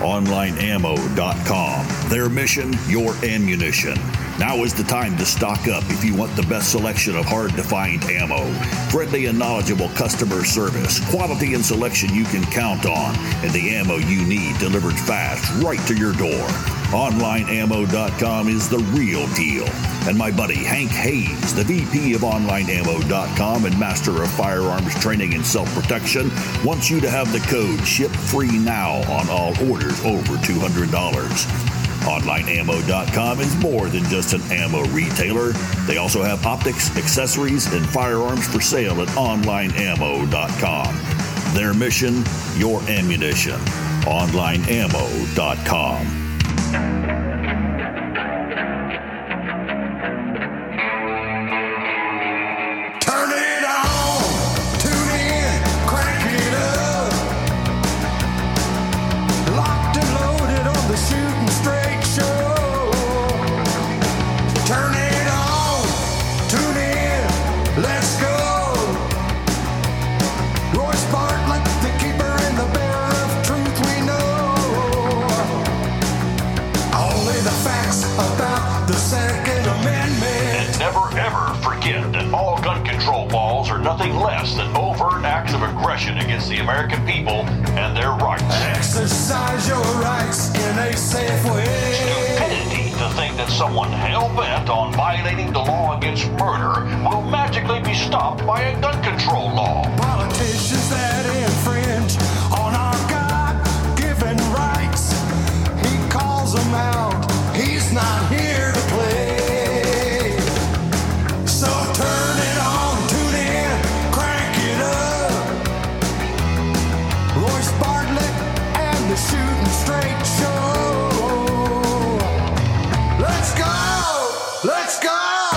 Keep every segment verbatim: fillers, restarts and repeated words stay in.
online ammo dot com. Their mission, your ammunition. Now is the time to stock up if you want the best selection of hard-to-find ammo, friendly and knowledgeable customer service, quality and selection you can count on, and the ammo you need delivered fast right to your door. online ammo dot com is the real deal. And my buddy Hank Hayes, the V P of online ammo dot com and master of firearms training and self-protection, wants you to have the code Ship Free Now on all orders over two hundred dollars. online ammo dot com is more than just an ammo retailer. They also have optics, accessories, and firearms for sale at online ammo dot com. Their mission, your ammunition. online ammo dot com. Nothing less than overt acts of aggression against the American people and their rights. Exercise your rights in a safe way. Stupidity to think that someone hell-bent on violating the law against murder will magically be stopped by a gun control law. Politicians that infringe on our God-given rights, he calls them out. He's not here to play. So turn it on. The Shooting Straight Show. Let's go! Let's go!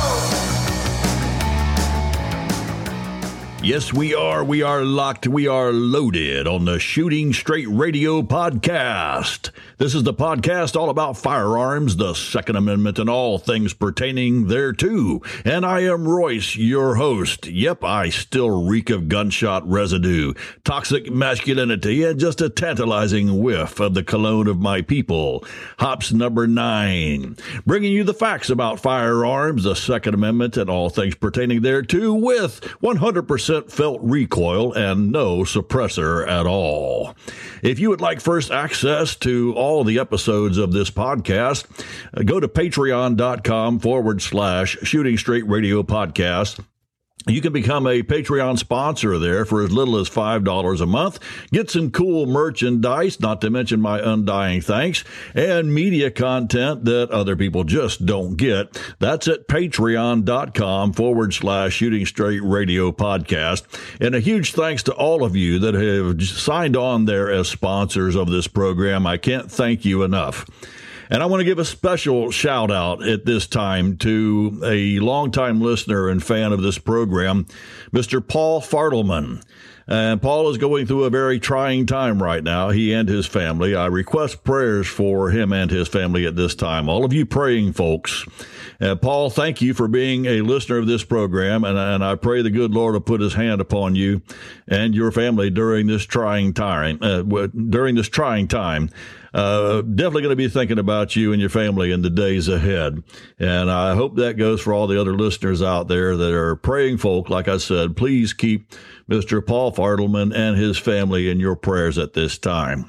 Yes, we are. We are locked. We are loaded on the Shooting Straight Radio podcast. This is the podcast all about firearms, the Second Amendment, and all things pertaining thereto. And I am Royce, your host. Yep, I still reek of gunshot residue, toxic masculinity, and just a tantalizing whiff of the cologne of my people. Hops number nine. Bringing you the facts about firearms, the Second Amendment, and all things pertaining thereto with one hundred percent felt recoil and no suppressor at all. If you would like first access to all the episodes of this podcast, go to patreon.com forward slash Shooting Straight Radio Podcast. You can become a Patreon sponsor there for as little as five dollars a month. Get some cool merchandise, not to mention my undying thanks, and media content that other people just don't get. That's at patreon.com forward slash Shooting Straight Radio Podcast. And a huge thanks to all of you that have signed on there as sponsors of this program. I can't thank you enough. And I want to give a special shout out at this time to a longtime listener and fan of this program, Mister Paul Fartelman. And Paul is going through a very trying time right now, he and his family. I request prayers for him and his family at this time. All of you praying folks. Uh, Paul, thank you for being a listener of this program, and, and I pray the good Lord will put his hand upon you and your family during this trying time. Uh, during this trying time. Uh, definitely going to be thinking about you and your family in the days ahead. And I hope that goes for all the other listeners out there that are praying folk. Like I said, please keep Mister Paul Fartelman and his family in your prayers at this time.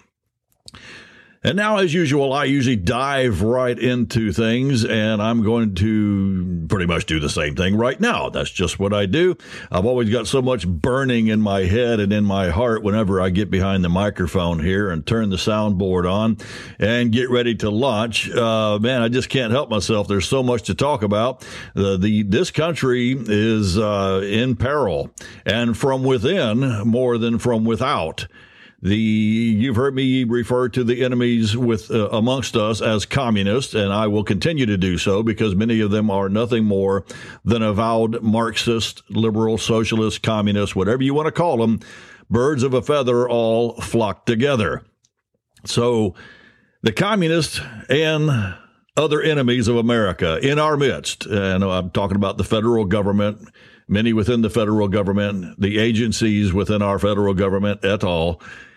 And now, as usual, I usually dive right into things, and I'm going to pretty much do the same thing right now. That's just what I do. I've always got so much burning in my head and in my heart whenever I get behind the microphone here and turn the soundboard on and get ready to launch. Uh, man, I just can't help myself. There's so much to talk about. The, the this country is uh, in peril, and from within more than from without. The you've heard me refer to the enemies with uh, amongst us as communists, and I will continue to do so because many of them are nothing more than avowed Marxist, liberal, socialist, communist, whatever you want to call them. Birds of a feather all flock together. So the communists and other enemies of America in our midst, and I'm talking about the federal government, many within the federal government, the agencies within our federal government et al.,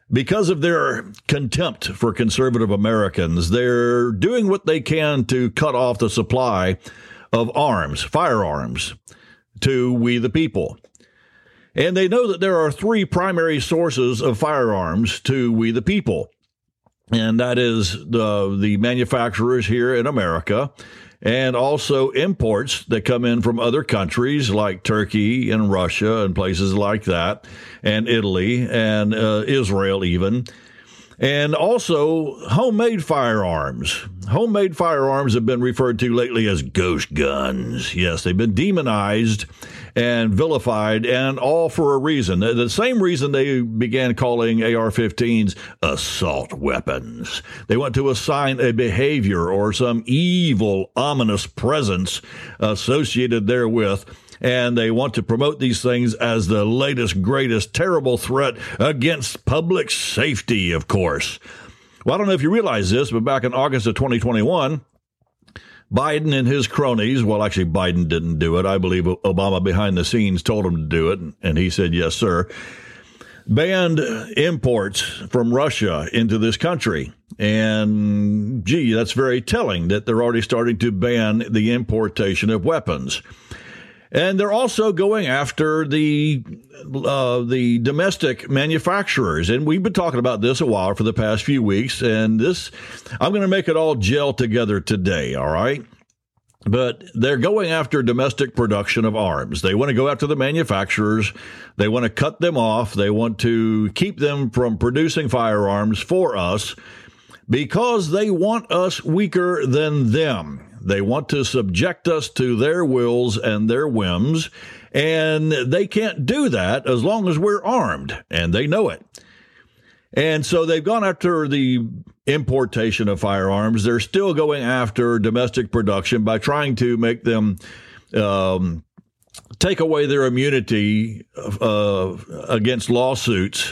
because of their contempt for conservative Americans, they're doing what they can to cut off the supply of arms, firearms, to we the people. And they know that there are three primary sources of firearms to we the people. And that is the, the manufacturers here in America, and also imports that come in from other countries like Turkey and Russia and places like that, and Italy and uh, Israel even. And also homemade firearms. Homemade firearms have been referred to lately as ghost guns. Yes, they've been demonized and vilified, and all for a reason. The same reason they began calling A R fifteens assault weapons. They want to assign a behavior or some evil, ominous presence associated therewith. And they want to promote these things as the latest, greatest, terrible threat against public safety, of course. Well, I don't know if you realize this, but back in August of twenty twenty-one, Biden and his cronies, well, actually, Biden didn't do it. I believe Obama behind the scenes told him to do it, and he said, yes, sir, banned imports from Russia into this country. And, gee, that's very telling that they're already starting to ban the importation of weapons. And they're also going after the uh, the domestic manufacturers. And we've been talking about this a while for the past few weeks. And this, I'm going to make it all gel together today, all right? But they're going after domestic production of arms. They want to go after the manufacturers. They want to cut them off. They want to keep them from producing firearms for us because they want us weaker than them. They want to subject us to their wills and their whims, and they can't do that as long as we're armed, and they know it. And so they've gone after the importation of firearms. They're still going after domestic production by trying to make them um, take away their immunity uh, against lawsuits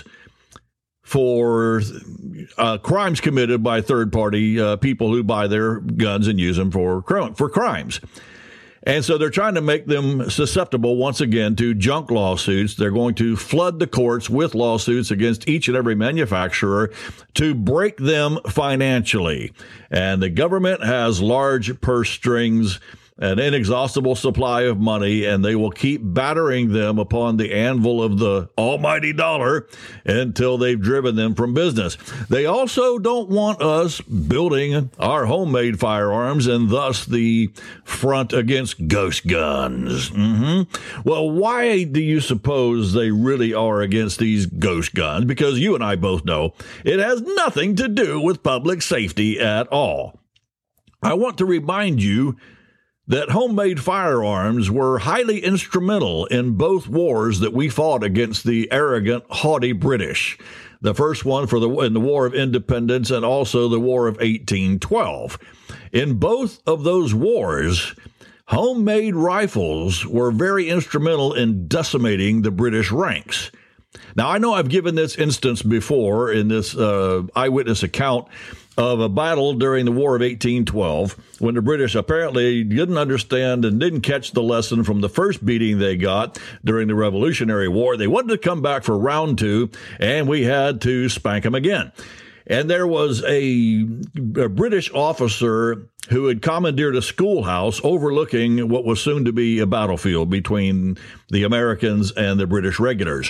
for uh, crimes committed by third-party uh, people who buy their guns and use them for for crimes. And so they're trying to make them susceptible, once again, to junk lawsuits. They're going to flood the courts with lawsuits against each and every manufacturer to break them financially. And the government has large purse strings, an inexhaustible supply of money, and they will keep battering them upon the anvil of the almighty dollar until they've driven them from business. They also don't want us building our homemade firearms and thus the front against ghost guns. Mm-hmm. Well, why do you suppose they really are against these ghost guns? Because you and I both know it has nothing to do with public safety at all. I want to remind you that homemade firearms were highly instrumental in both wars that we fought against the arrogant, haughty British. The first one for the in the War of Independence and also the War of eighteen twelve. In both of those wars, homemade rifles were very instrumental in decimating the British ranks. Now, I know I've given this instance before in this uh, eyewitness account of a battle during the War of eighteen twelve, when the British apparently didn't understand and didn't catch the lesson from the first beating they got during the Revolutionary War. They wanted to come back for round two, and we had to spank them again. And there was a, a British officer who had commandeered a schoolhouse overlooking what was soon to be a battlefield between the Americans and the British regulars.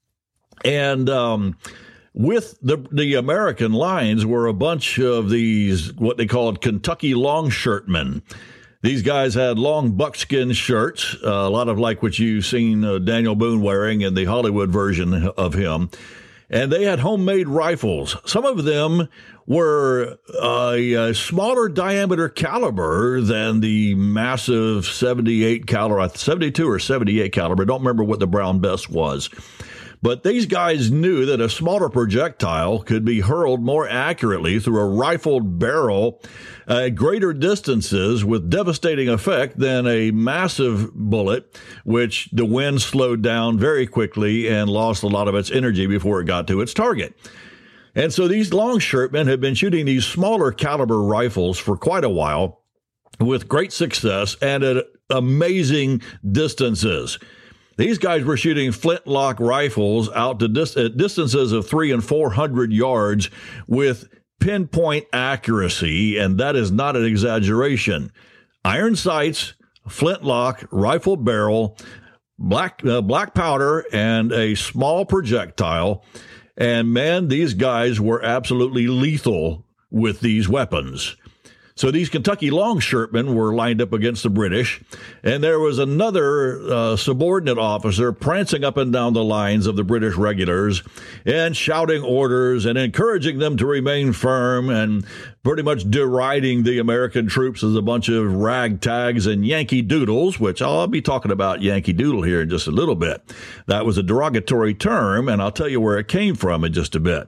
And um with the the American lines were a bunch of these, what they called Kentucky longshiremen. These guys had long buckskin shirts, uh, a lot of like what you've seen uh, Daniel Boone wearing in the Hollywood version of him. And they had homemade rifles. Some of them were uh, a smaller diameter caliber than the massive seventy-eight caliber, seventy-two or seventy-eight caliber. I don't remember what the Brown Bess was. But these guys knew that a smaller projectile could be hurled more accurately through a rifled barrel at greater distances with devastating effect than a massive bullet, which the wind slowed down very quickly and lost a lot of its energy before it got to its target. And so these longshiremen had been shooting these smaller caliber rifles for quite a while with great success and at amazing distances. These guys were shooting flintlock rifles out to dis- at distances of three and four hundred yards with pinpoint accuracy, and that is not an exaggeration. Iron sights, flintlock, rifle barrel, black uh, black powder, and a small projectile. And man, these guys were absolutely lethal with these weapons. So these Kentucky longshiremen were lined up against the British, and there was another uh, subordinate officer prancing up and down the lines of the British regulars and shouting orders and encouraging them to remain firm and pretty much deriding the American troops as a bunch of ragtags and Yankee Doodles, which I'll be talking about Yankee Doodle here in just a little bit. That was a derogatory term, and I'll tell you where it came from in just a bit.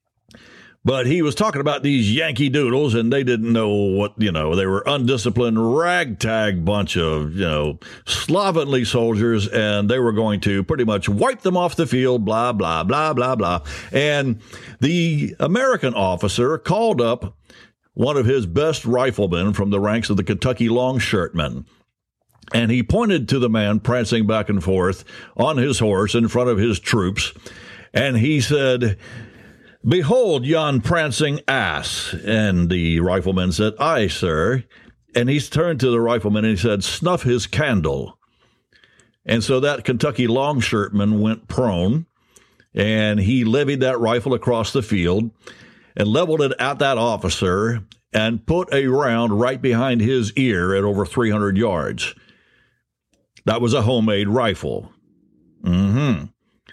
But he was talking about these Yankee Doodles, and they didn't know what, you know, they were undisciplined ragtag bunch of, you know, slovenly soldiers, and they were going to pretty much wipe them off the field, blah, blah, blah, blah, blah. And the American officer called up one of his best riflemen from the ranks of the Kentucky longshiremen. And he pointed to the man prancing back and forth on his horse in front of his troops, and he said, "Behold yon prancing ass." And the rifleman said, "Aye, sir." And he turned to the rifleman and he said, "Snuff his candle." And so that Kentucky longshireman went prone, and he levied that rifle across the field and leveled it at that officer and put a round right behind his ear at over three hundred yards. That was a homemade rifle. Mm-hmm.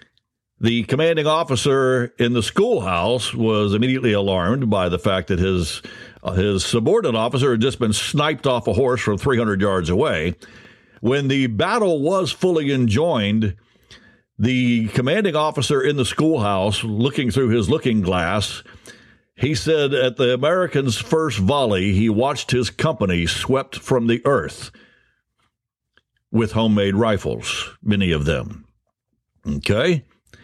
The commanding officer in the schoolhouse was immediately alarmed by the fact that his uh, his subordinate officer had just been sniped off a horse from three hundred yards away. When the battle was fully enjoined, the commanding officer in the schoolhouse, looking through his looking glass, he said at the Americans' first volley, he watched his company swept from the earth with homemade rifles, many of them. Okay?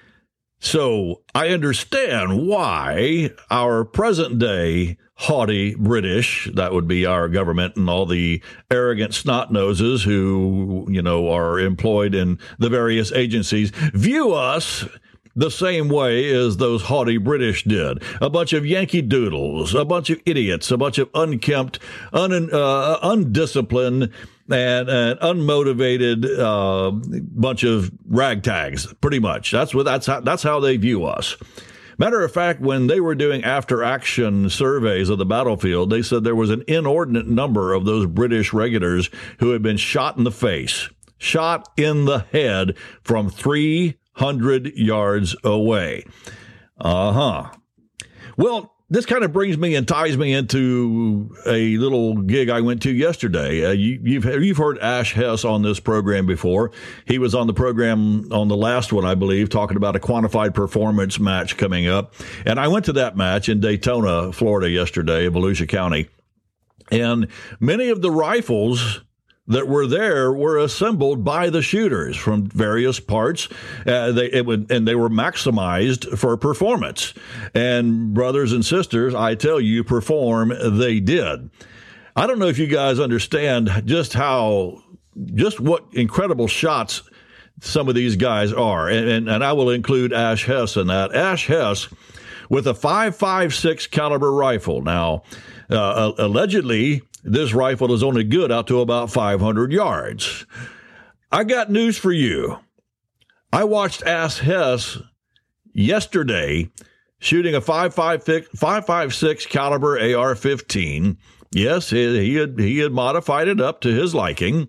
So I understand why our present-day haughty British, that would be our government and all the arrogant snot-noses who, you know, are employed in the various agencies, view us the same way as those haughty British did. A bunch of Yankee Doodles, a bunch of idiots, a bunch of unkempt, un, uh, undisciplined, and an unmotivated uh, bunch of ragtags, pretty much. That's what that's how that's how they view us. Matter of fact, when they were doing after-action surveys of the battlefield, they said there was an inordinate number of those British regulars who had been shot in the face, shot in the head from three hundred yards away. Uh-huh. Well, this kind of brings me and ties me into a little gig I went to yesterday. Uh, you, you've you've heard Ash Hess on this program before. He was on the program on the last one, I believe, talking about a quantified performance match coming up. And I went to that match in Daytona, Florida yesterday, Volusia County. And many of the rifles that were there were assembled by the shooters from various parts. Uh, they it would, and they were maximized for performance. And brothers and sisters, I tell you, perform they did. I don't know if you guys understand just how, just what incredible shots some of these guys are. And, and, and I will include Ash Hess in that. Ash Hess with a five five six caliber rifle. Now, uh, allegedly, this rifle is only good out to about five hundred yards. I got news for you. I watched Ash Hess yesterday shooting a five five six caliber A R fifteen. Yes, he, he had he had modified it up to his liking.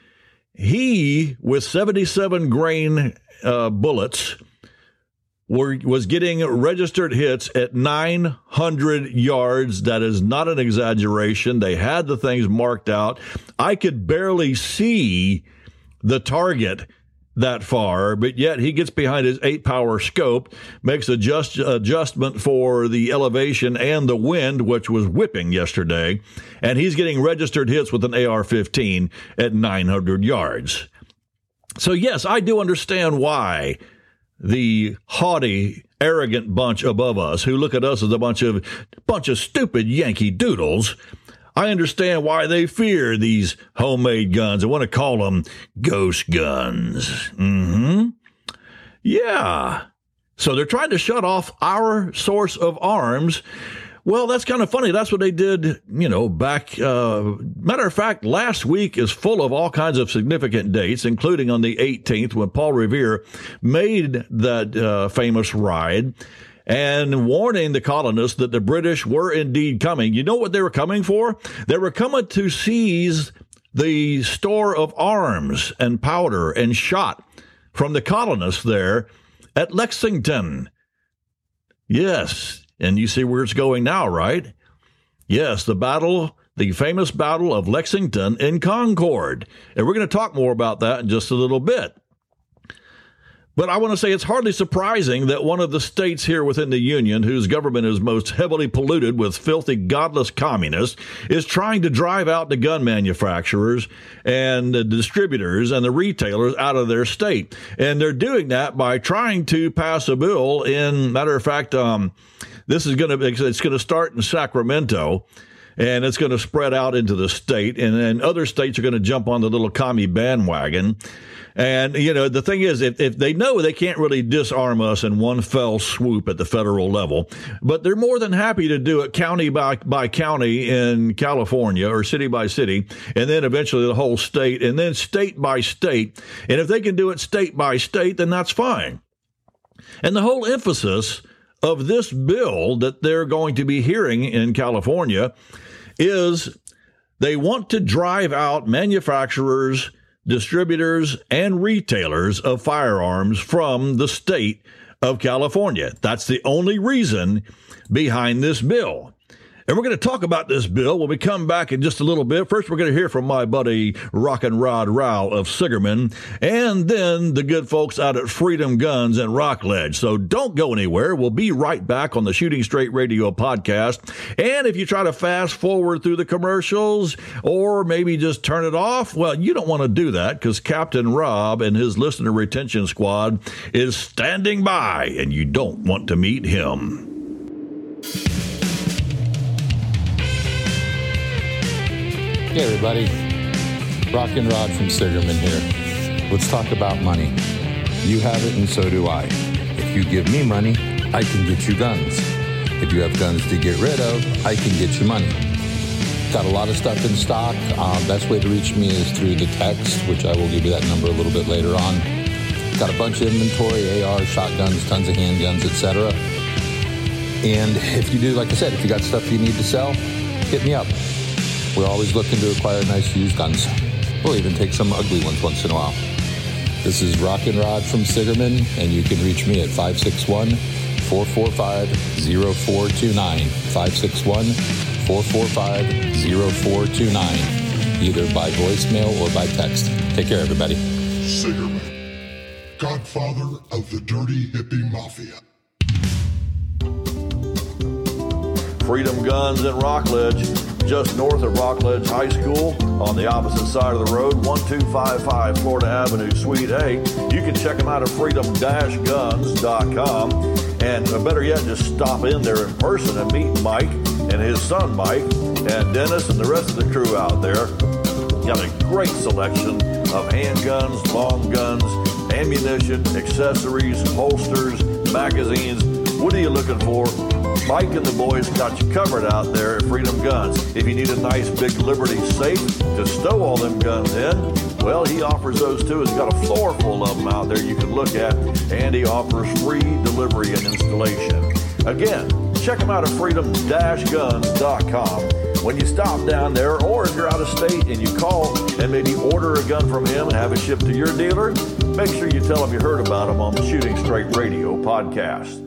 He, with seventy-seven grain uh, bullets, Were, was getting registered hits at nine hundred yards. That is not an exaggeration. They had the things marked out. I could barely see the target that far, but yet he gets behind his eight-power scope, makes adjust, adjustment for the elevation and the wind, which was whipping yesterday, and he's getting registered hits with an A R fifteen at nine hundred yards. So, yes, I do understand why the haughty, arrogant bunch above us who look at us as a bunch of bunch of stupid Yankee Doodles, I understand why they fear these homemade guns. I want to call them ghost guns. Mm-hmm. Yeah. So they're trying to shut off our source of arms. Well, that's kind of funny. That's what they did, you know, back. Uh, matter of fact, last week is full of all kinds of significant dates, including on the eighteenth when Paul Revere made that uh, famous ride and warning the colonists that the British were indeed coming. You know what they were coming for? They were coming to seize the store of arms and powder and shot from the colonists there at Lexington. Yes. And you see where it's going now, right? Yes, the battle, the famous Battle of Lexington in Concord. And we're going to talk more about that in just a little bit. But I want to say it's hardly surprising that one of the states here within the Union, whose government is most heavily polluted with filthy, godless communists, is trying to drive out the gun manufacturers and the distributors and the retailers out of their state. And they're doing that by trying to pass a bill in, matter of fact, um, this is going to it's going to start in Sacramento, and it's going to spread out into the state, and then other states are going to jump on the little commie bandwagon. And, you know, the thing is, if, if they know they can't really disarm us in one fell swoop at the federal level, but they're more than happy to do it county by, by county in California or city by city, and then eventually the whole state, and then state by state. And if they can do it state by state, then that's fine. And the whole emphasis of this bill that they're going to be hearing in California is they want to drive out manufacturers, distributors, and retailers of firearms from the state of California. That's the only reason behind this bill. And we're going to talk about this bill when we come back in just a little bit. First, we're going to hear from my buddy Rockin' Rod Rao of Sigerman, and then the good folks out at Freedom Guns in Rockledge. So don't go anywhere. We'll be right back on the Shooting Straight Radio podcast. And if you try to fast forward through the commercials or maybe just turn it off, well, you don't want to do that because Captain Rob and his listener retention squad is standing by, and you don't want to meet him. Hey everybody, Rockin' Rod from Sigerman here. Let's talk about money. You have it and so do I. If you give me money, I can get you guns. If you have guns to get rid of, I can get you money. Got a lot of stuff in stock. Uh, best way to reach me is through the text, which I will give you that number a little bit later on. Got a bunch of inventory, A R, shotguns, tons of handguns, et cetera. And if you do, like I said, if you got stuff you need to sell, hit me up. We're always looking to acquire nice used guns. We'll even take some ugly ones once in a while. This is Rockin' Rod from Sigerman, and you can reach me at five six one, four four five, zero four two nine, five six one, four four five, zero four two nine, either by voicemail or by text. Take care, everybody. Sigerman, godfather of the dirty hippie mafia. Freedom Guns in Rockledge, just north of Rockledge High School, on the opposite side of the road, one two five five Florida Avenue, Suite A. You can check them out at freedom dash guns dot com, and better yet, just stop in there in person and meet Mike and his son Mike and Dennis and the rest of the crew out there. Got a great selection of handguns, long guns, ammunition, accessories, holsters, magazines. What are you looking for? Mike and the boys got you covered out there at Freedom Guns. If you need a nice big Liberty safe to stow all them guns in, well, he offers those too. He's got a floor full of them out there you can look at, and he offers free delivery and installation. Again, check him out at freedom dash guns dot com. When you stop down there, or if you're out of state and you call and maybe order a gun from him and have it shipped to your dealer, make sure you tell him you heard about him on the Shooting Straight Radio podcast.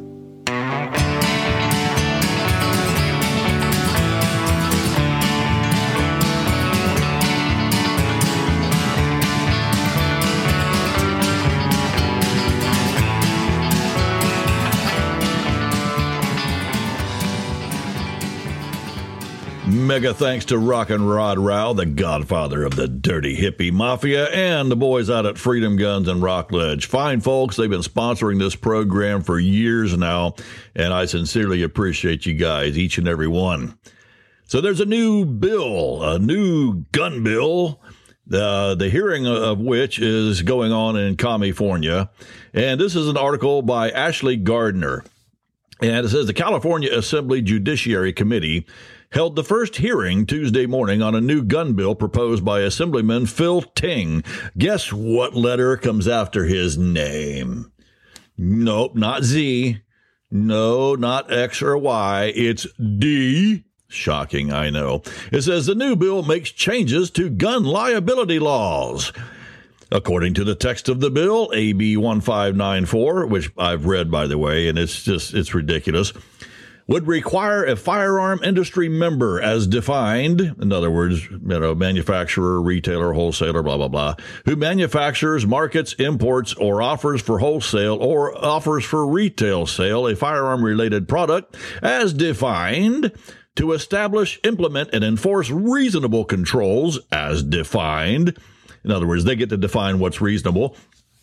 Mega thanks to Rockin' Rod Rao, the godfather of the dirty hippie mafia, and the boys out at Freedom Guns in Rockledge. Fine folks, they've been sponsoring this program for years now, and I sincerely appreciate you guys, each and every one. So there's a new bill, a new gun bill, uh, the hearing of which is going on in California. And this is an article by Ashley Gardner. And it says the California Assembly Judiciary Committee held the first hearing Tuesday morning on a new gun bill proposed by Assemblyman Phil Ting. Guess what letter comes after his name? Nope, not Z. No, not X or Y. It's D. Shocking, I know. It says the new bill makes changes to gun liability laws. According to the text of the bill, A B one five nine four, which I've read, by the way, and it's just, it's ridiculous, would require a firearm industry member as defined, in other words, you know, manufacturer, retailer, wholesaler, blah, blah, blah, who manufactures, markets, imports, or offers for wholesale or offers for retail sale a firearm-related product as defined, to establish, implement, and enforce reasonable controls as defined. In other words, they get to define what's reasonable,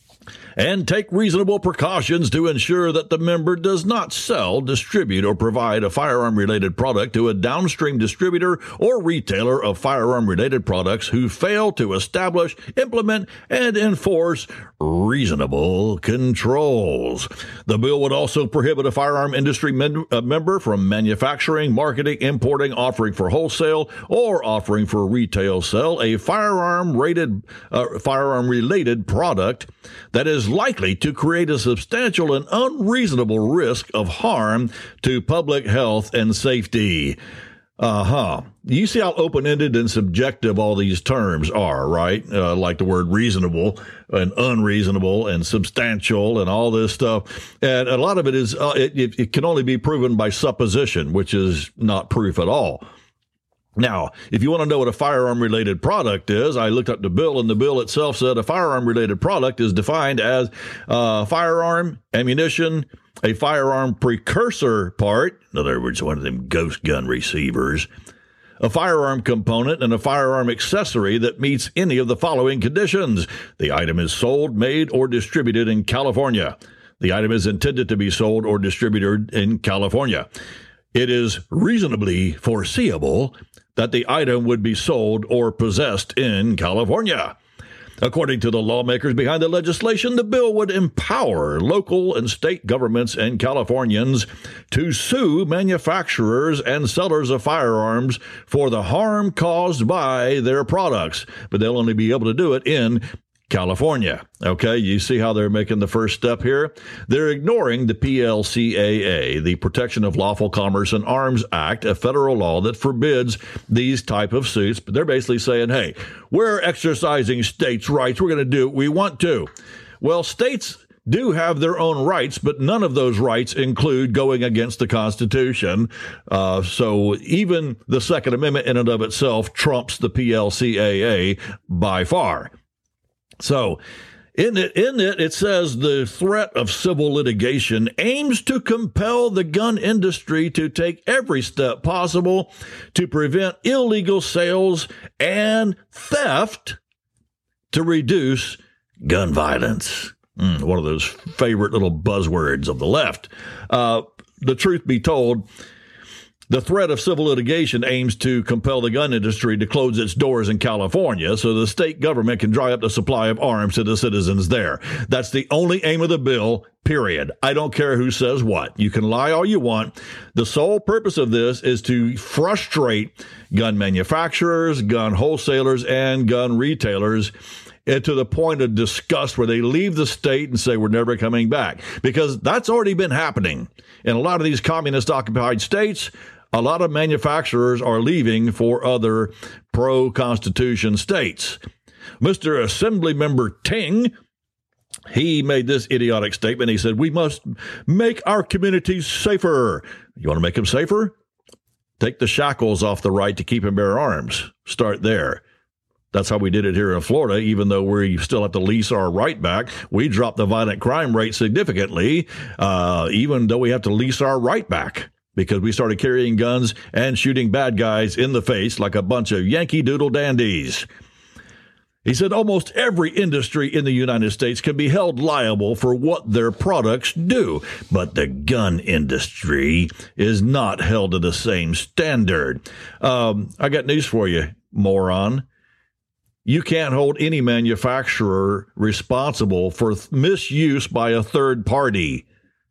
and take reasonable precautions to ensure that the member does not sell, distribute, or provide a firearm-related product to a downstream distributor or retailer of firearm-related products who fail to establish, implement, and enforce reasonable controls. The bill would also prohibit a firearm industry men- uh, member from manufacturing, marketing, importing, offering for wholesale, or offering for retail sale a firearm-rated, uh, firearm-related product that is likely to create a substantial and unreasonable risk of harm to public health and safety. Uh-huh. You see how open-ended and subjective all these terms are, right? Uh, like the word reasonable and unreasonable and substantial and all this stuff. And a lot of it is, uh, it, it can only be proven by supposition, which is not proof at all. Now, if you want to know what a firearm-related product is, I looked up the bill, and the bill itself said a firearm-related product is defined as uh, firearm, ammunition, a firearm precursor part, in other words, one of them ghost gun receivers, a firearm component, and a firearm accessory that meets any of the following conditions. The item is sold, made, or distributed in California. The item is intended to be sold or distributed in California. It is reasonably foreseeable that the item would be sold or possessed in California. According to the lawmakers behind the legislation, the bill would empower local and state governments and Californians to sue manufacturers and sellers of firearms for the harm caused by their products, but they'll only be able to do it in California. Okay, you see how they're making the first step here? They're ignoring the P L C A A, the Protection of Lawful Commerce and Arms Act, a federal law that forbids these type of suits. But they're basically saying, hey, we're exercising states' rights. We're going to do what we want to. Well, states do have their own rights, but none of those rights include going against the Constitution. Uh, so even the Second Amendment in and of itself trumps the P L C A A by far. So in it, in it, it says the threat of civil litigation aims to compel the gun industry to take every step possible to prevent illegal sales and theft to reduce gun violence. Mm, one of those favorite little buzzwords of the left. Uh, the truth be told, the threat of civil litigation aims to compel the gun industry to close its doors in California so the state government can dry up the supply of arms to the citizens there. That's the only aim of the bill, period. I don't care who says what. You can lie all you want. The sole purpose of this is to frustrate gun manufacturers, gun wholesalers, and gun retailers to the point of disgust where they leave the state and say, we're never coming back. Because that's already been happening. In a lot of these communist-occupied states, a lot of manufacturers are leaving for other pro-Constitution states. Mister Assemblymember Ting, he made this idiotic statement. He said, we must make our communities safer. You want to make them safer? Take the shackles off the right to keep and bear arms. Start there. That's how we did it here in Florida, even though we still have to lease our right back. We dropped the violent crime rate significantly, uh, even though we have to lease our right back, because we started carrying guns and shooting bad guys in the face like a bunch of Yankee Doodle dandies. He said almost every industry in the United States can be held liable for what their products do, but the gun industry is not held to the same standard. Um, I got news for you, moron. You can't hold any manufacturer responsible for th- misuse by a third party.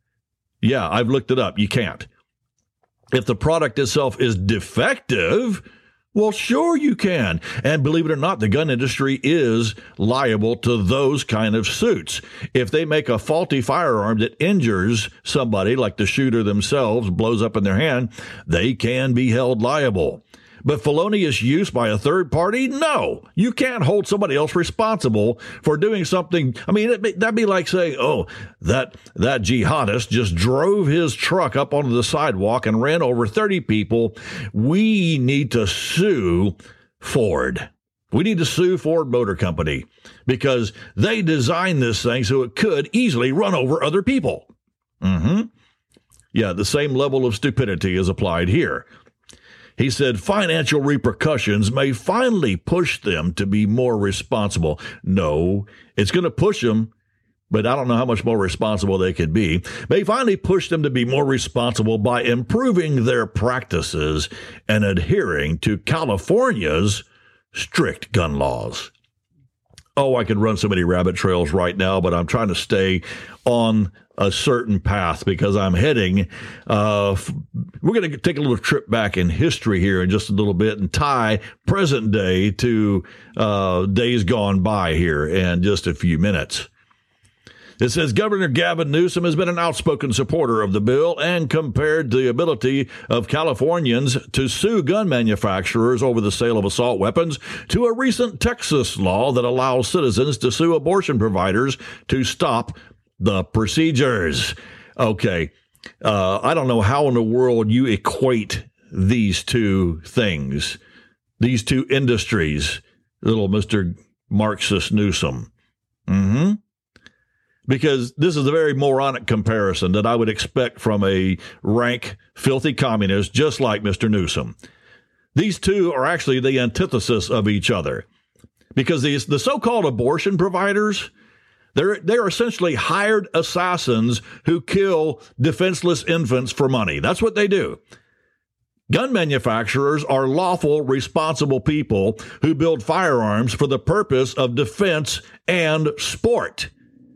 Yeah, I've looked it up. You can't. If the product itself is defective, well, sure you can. And believe it or not, the gun industry is liable to those kind of suits. If they make a faulty firearm that injures somebody, like the shooter themselves, blows up in their hand, they can be held liable. But felonious use by a third party? No, you can't hold somebody else responsible for doing something. I mean, it'd be, that'd be like saying, oh, that that jihadist just drove his truck up onto the sidewalk and ran over thirty people. We need to sue Ford. We need to sue Ford Motor Company because they designed this thing so it could easily run over other people. Mm-hmm. Yeah, the same level of stupidity is applied here. He said financial repercussions may finally push them to be more responsible. No, it's going to push them, but I don't know how much more responsible they could be. May finally push them to be more responsible by improving their practices and adhering to California's strict gun laws. Oh, I could run so many rabbit trails right now, but I'm trying to stay on a certain path because I'm heading, uh, we're going to take a little trip back in history here in just a little bit and tie present day to uh, days gone by here in just a few minutes. It says Governor Gavin Newsom has been an outspoken supporter of the bill and compared the ability of Californians to sue gun manufacturers over the sale of assault weapons to a recent Texas law that allows citizens to sue abortion providers to stop the procedures. Okay, uh, I don't know how in the world you equate these two things, these two industries, little Mister Marxist Newsom. Mm-hmm. Because this is a very moronic comparison that I would expect from a rank, filthy communist just like Mister Newsom. These two are actually the antithesis of each other. Because these, the so-called abortion providers, they're, they're essentially hired assassins who kill defenseless infants for money. That's what they do. Gun manufacturers are lawful, responsible people who build firearms for the purpose of defense and sport.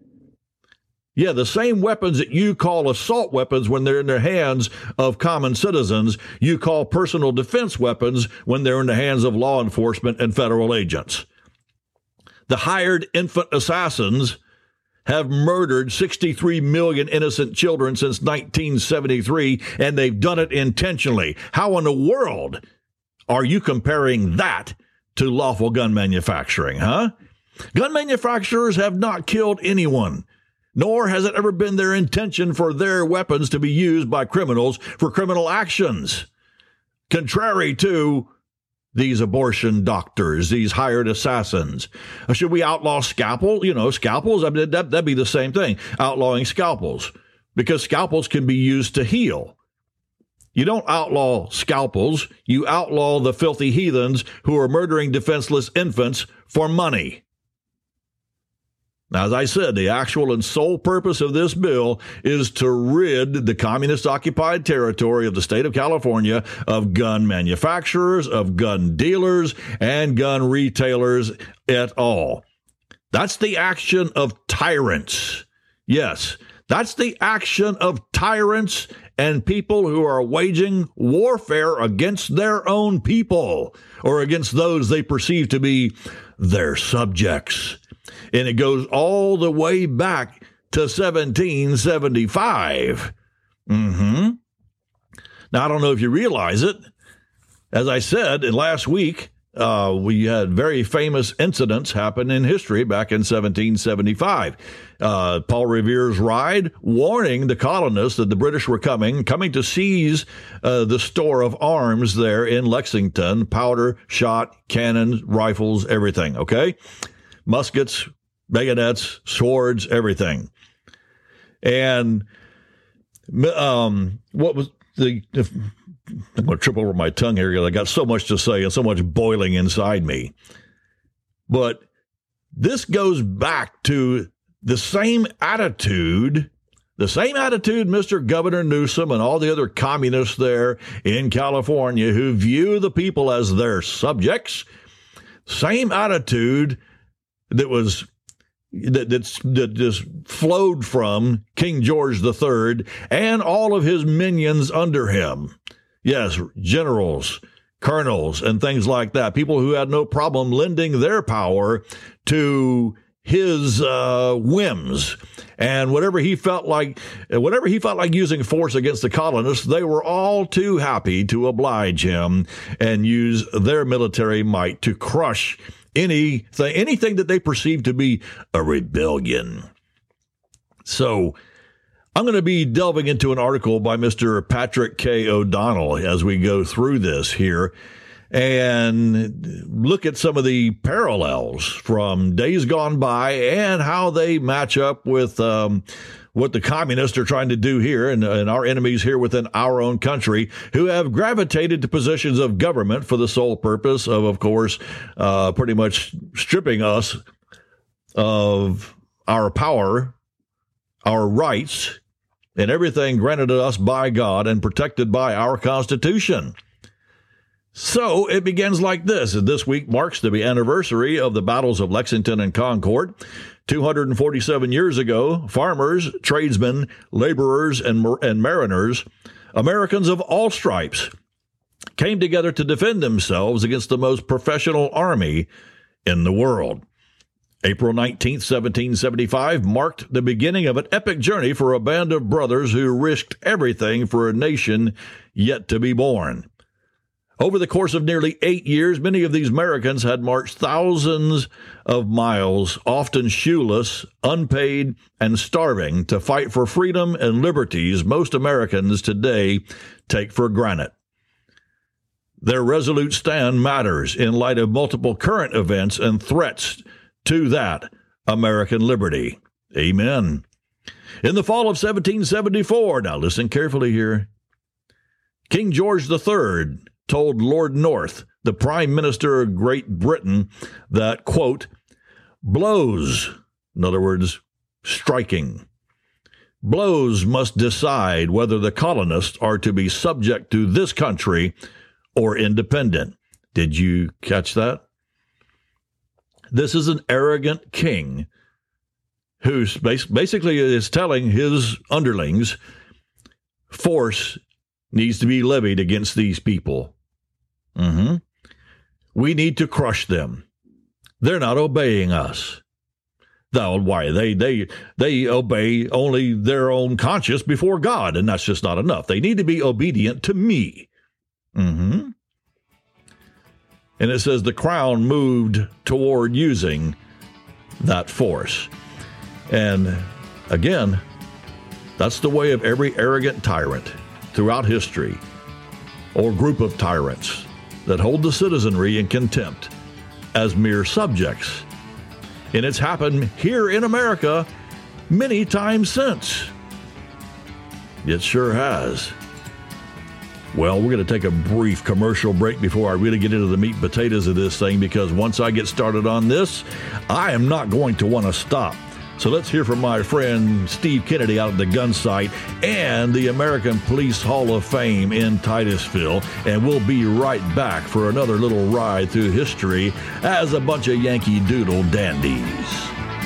Yeah, the same weapons that you call assault weapons when they're in the hands of common citizens, you call personal defense weapons when they're in the hands of law enforcement and federal agents. The hired infant assassins have murdered sixty-three million innocent children since nineteen seventy-three, and they've done it intentionally. How in the world are you comparing that to lawful gun manufacturing, huh? Gun manufacturers have not killed anyone. Nor has it ever been their intention for their weapons to be used by criminals for criminal actions. Contrary to these abortion doctors, these hired assassins. Should we outlaw scalpel? You know, scalpels, I mean, that, that'd be the same thing, outlawing scalpels, because scalpels can be used to heal. You don't outlaw scalpels, you outlaw the filthy heathens who are murdering defenseless infants for money. Now, as I said, the actual and sole purpose of this bill is to rid the communist-occupied territory of the state of California of gun manufacturers, of gun dealers, and gun retailers at all. That's the action of tyrants. Yes, that's the action of tyrants and people who are waging warfare against their own people or against those they perceive to be their subjects. And it goes all the way back to seventeen seventy-five. Mm-hmm. Now, I don't know if you realize it. As I said, last week, uh, we had very famous incidents happen in history back in seventeen seventy-five. Uh, Paul Revere's ride warning the colonists that the British were coming, coming to seize uh, the store of arms there in Lexington, powder, shot, cannons, rifles, everything, okay? Muskets, bayonets, swords, everything. And um, what was the... If, I'm going to trip over my tongue here because I got so much to say and so much boiling inside me. But this goes back to the same attitude, the same attitude Mister Governor Newsom and all the other communists there in California who view the people as their subjects, same attitude that was that that's, that just flowed from King George the Third and all of his minions under him. Yes, generals, colonels, and things like that. People who had no problem lending their power to his uh, whims, and whatever he felt like, whatever he felt like using force against the colonists, they were all too happy to oblige him and use their military might to crush anything, anything that they perceived to be a rebellion. So I'm going to be delving into an article by Mister Patrick K. O'Donnell as we go through this here and look at some of the parallels from days gone by and how they match up with um, what the communists are trying to do here and, and our enemies here within our own country who have gravitated to positions of government for the sole purpose of, of course, uh, pretty much stripping us of our power, our rights, and everything granted to us by God and protected by our Constitution. So it begins like this. This week marks the anniversary of the battles of Lexington and Concord. two hundred forty-seven years ago, farmers, tradesmen, laborers, and, and mariners, Americans of all stripes, came together to defend themselves against the most professional army in the world. April nineteenth, seventeen seventy-five marked the beginning of an epic journey for a band of brothers who risked everything for a nation yet to be born. Over the course of nearly eight years, many of these Americans had marched thousands of miles, often shoeless, unpaid, and starving, to fight for freedom and liberties most Americans today take for granted. Their resolute stand matters in light of multiple current events and threats to that American liberty. Amen. In the fall of seventeen seventy-four, now listen carefully here, King George the Third told Lord North, the Prime Minister of Great Britain, that, quote, blows, in other words, striking, blows must decide whether the colonists are to be subject to this country or independent. Did you catch that? This is an arrogant king who basically is telling his underlings force needs to be levied against these people. Mm-hmm. We need to crush them. They're not obeying us. Though, why? They they they obey only their own conscience before God, and that's just not enough. They need to be obedient to me. Mm-hmm. And it says the crown moved toward using that force. And again, that's the way of every arrogant tyrant throughout history, or group of tyrants that hold the citizenry in contempt as mere subjects. And it's happened here in America many times since. It sure has. Well, we're going to take a brief commercial break before I really get into the meat and potatoes of this thing, because once I get started on this, I am not going to want to stop. So let's hear from my friend Steve Kennedy out at the gun site and the American Police Hall of Fame in Titusville, and we'll be right back for another little ride through history as a bunch of Yankee Doodle dandies.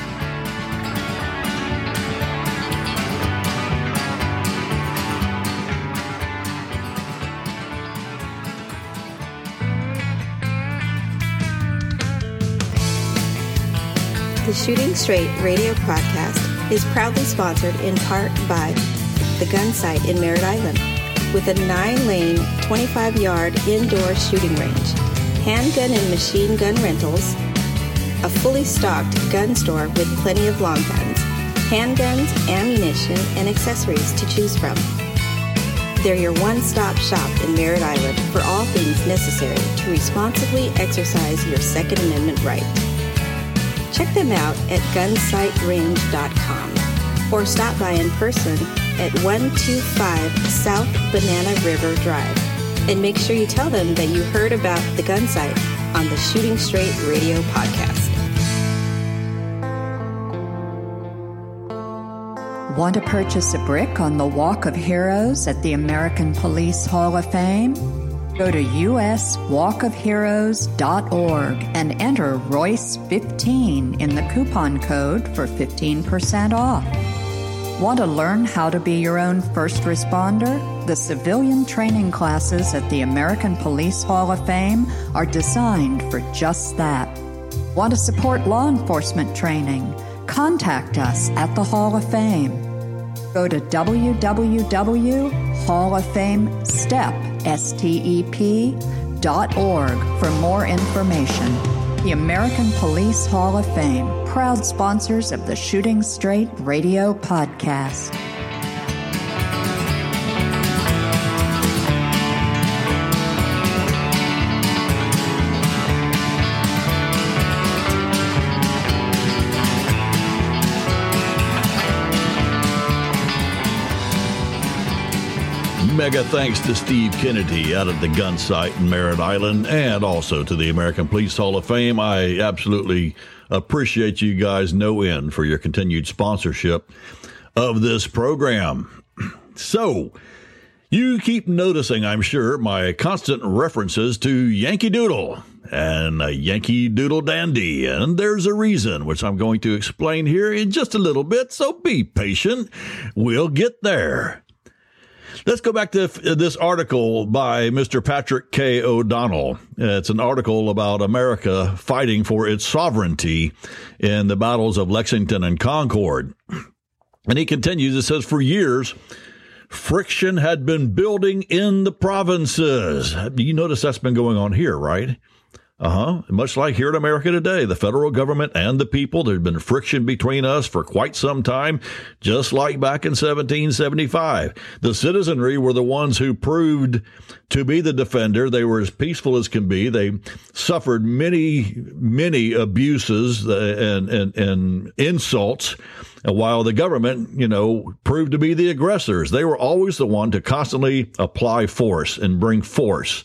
The Shooting Straight radio podcast is proudly sponsored in part by The Gun Site in Merritt Island, with a nine-lane, twenty-five-yard indoor shooting range, handgun and machine gun rentals, a fully stocked gun store with plenty of long guns, handguns, ammunition, and accessories to choose from. They're your one-stop shop in Merritt Island for all things necessary to responsibly exercise your Second Amendment right. Check them out at gun sight range dot com or stop by in person at one twenty-five South Banana River Drive. And make sure you tell them that you heard about the Gun Site on the Shooting Straight Radio podcast. Want to purchase a brick on the Walk of Heroes at the American Police Hall of Fame? Go to u s walk of heroes dot org and enter Royce fifteen in the coupon code for fifteen percent off. Want to learn how to be your own first responder? The civilian training classes at the American Police Hall of Fame are designed for just that. Want to support law enforcement training? Contact us at the Hall of Fame. Go to w w w dot hall of fame step dot org for more information. The American Police Hall of Fame, proud sponsors of the Shooting Straight Radio podcast. Mega thanks to Steve Kennedy out at the gun site in Merritt Island, and also to the American Police Hall of Fame. I absolutely appreciate you guys no end for your continued sponsorship of this program. So, you keep noticing, I'm sure, my constant references to Yankee Doodle and a Yankee Doodle Dandy, and there's a reason, which I'm going to explain here in just a little bit, so be patient. We'll get there. Let's go back to this article by Mister Patrick K. O'Donnell. It's an article about America fighting for its sovereignty in the battles of Lexington and Concord. And he continues, it says, for years, friction had been building in the provinces. You notice that's been going on here, right? Uh-huh. Much like here in America today, the federal government and the people, there's been friction between us for quite some time, just like back in seventeen seventy-five. The citizenry were the ones who proved to be the defender. They were as peaceful as can be. They suffered many, many abuses and, and, and insults, while the government, you know, proved to be the aggressors. They were always the one to constantly apply force and bring force.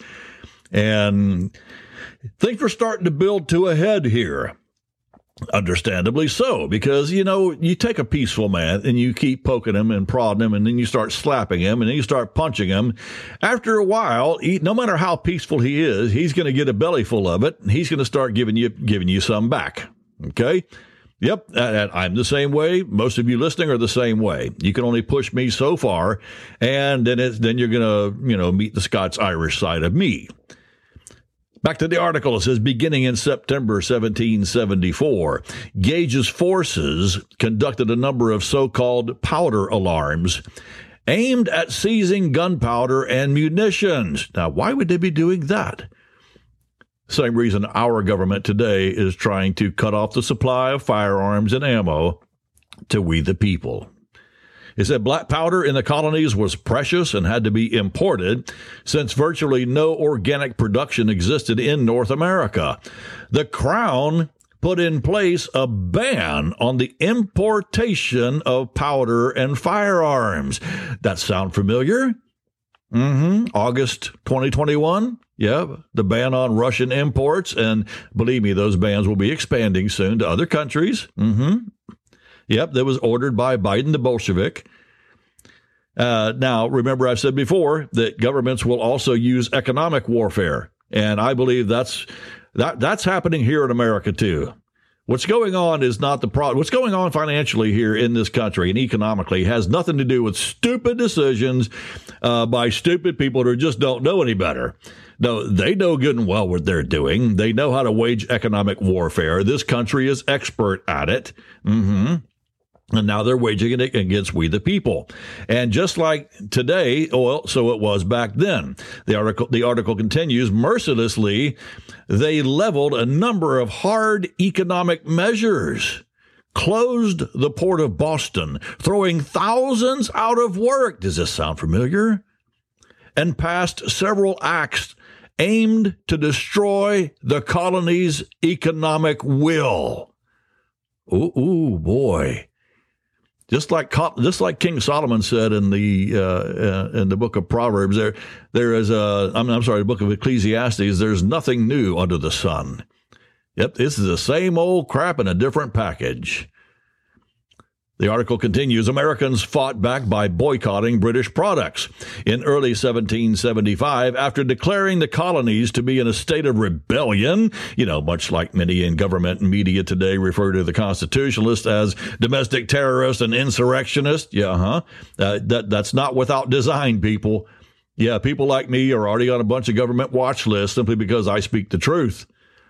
And things were starting to build to a head here. Understandably so, because, you know, you take a peaceful man and you keep poking him and prodding him, and then you start slapping him, and then you start punching him. After a while, he, no matter how peaceful he is, he's going to get a belly full of it, and he's going to start giving you giving you some back. Okay? Yep, I'm the same way. Most of you listening are the same way. You can only push me so far, and then it's, then you're going to, you know, meet the Scots-Irish side of me. Back to the article, it says, beginning in September seventeen seventy-four, Gage's forces conducted a number of so-called powder alarms aimed at seizing gunpowder and munitions. Now, why would they be doing that? Same reason our government today is trying to cut off the supply of firearms and ammo to we the people. It said black powder in the colonies was precious and had to be imported since virtually no organic production existed in North America. The Crown put in place a ban on the importation of powder and firearms. That sound familiar? Mm-hmm. August twenty twenty-one. Yeah, the ban on Russian imports. And believe me, those bans will be expanding soon to other countries. Mm-hmm. Yep, that was ordered by Biden the Bolshevik. Uh, now, remember, I've said before that governments will also use economic warfare. And I believe that's that that's happening here in America, too. What's going on is not the problem. What's going on financially here in this country and economically has nothing to do with stupid decisions uh, by stupid people who just don't know any better. No, they know good and well what they're doing. They know how to wage economic warfare. This country is expert at it. Mm-hmm. And now they're waging it against we the people. And just like today, well, so it was back then. The article, the article continues, mercilessly, they leveled a number of hard economic measures, closed the port of Boston, throwing thousands out of work. Does this sound familiar? And passed several acts aimed to destroy the colony's economic will. Ooh, ooh boy. Just like just like King Solomon said in the uh, uh, in the book of Proverbs, there there is a I'm, I'm sorry, the book of Ecclesiastes. There's nothing new under the sun. Yep, this is the same old crap in a different package. The article continues, Americans fought back by boycotting British products. In early seventeen seventy-five, after declaring the colonies to be in a state of rebellion, you know, much like many in government and media today refer to the Constitutionalists as domestic terrorists and insurrectionists. Yeah, huh? Uh, that, that's not without design, people. Yeah, people like me are already on a bunch of government watch lists simply because I speak the truth.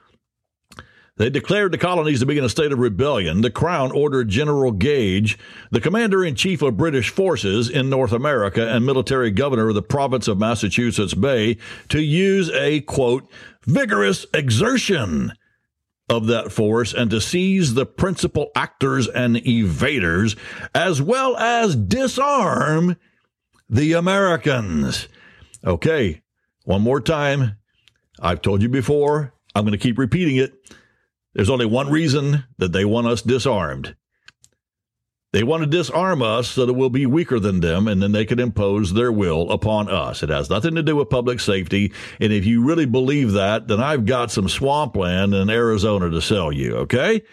They declared the colonies to be in a state of rebellion. The Crown ordered General Gage, the commander-in-chief of British forces in North America and military governor of the province of Massachusetts Bay, to use a, quote, vigorous exertion of that force and to seize the principal actors and evaders, as well as disarm the Americans. Okay, one more time. I've told you before. I'm going to keep repeating it. There's only one reason that they want us disarmed. They want to disarm us so that we'll be weaker than them, and then they can impose their will upon us. It has nothing to do with public safety, and if you really believe that, then I've got some swampland in Arizona to sell you, okay?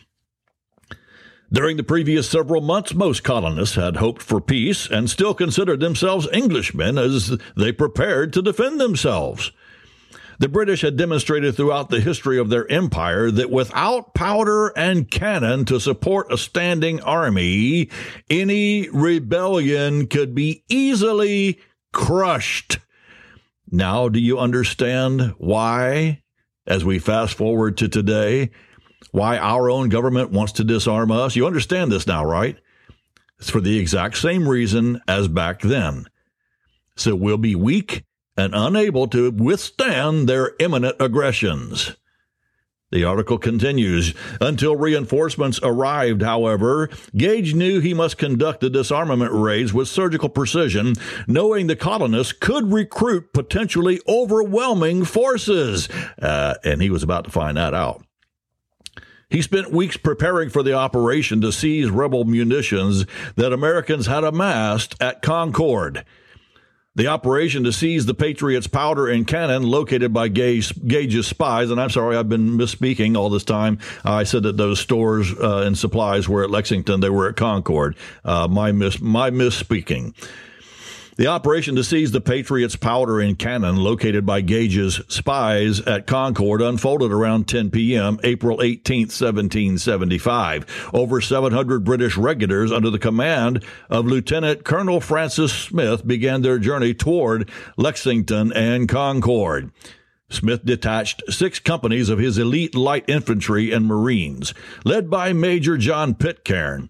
During the previous several months, most colonists had hoped for peace and still considered themselves Englishmen as they prepared to defend themselves. The British had demonstrated throughout the history of their empire that without powder and cannon to support a standing army, any rebellion could be easily crushed. Now, do you understand why, as we fast forward to today, why our own government wants to disarm us? You understand this now, right? It's for the exact same reason as back then. So we'll be weak and unable to withstand their imminent aggressions. The article continues, until reinforcements arrived, however, Gage knew he must conduct the disarmament raids with surgical precision, knowing the colonists could recruit potentially overwhelming forces. Uh, and he was about to find that out. He spent weeks preparing for the operation to seize rebel munitions that Americans had amassed at Concord. The operation to seize the Patriots' powder and cannon located by Gage, Gage's spies, and I'm sorry, I've been misspeaking all this time. I said that those stores uh, and supplies were at Lexington. They were at Concord. Uh, my, miss, my misspeaking. The operation to seize the Patriots' powder and cannon located by Gage's spies at Concord unfolded around ten p.m., April eighteenth, seventeen seventy-five. Over seven hundred British regulars under the command of Lieutenant Colonel Francis Smith began their journey toward Lexington and Concord. Smith detached six companies of his elite light infantry and Marines, led by Major John Pitcairn,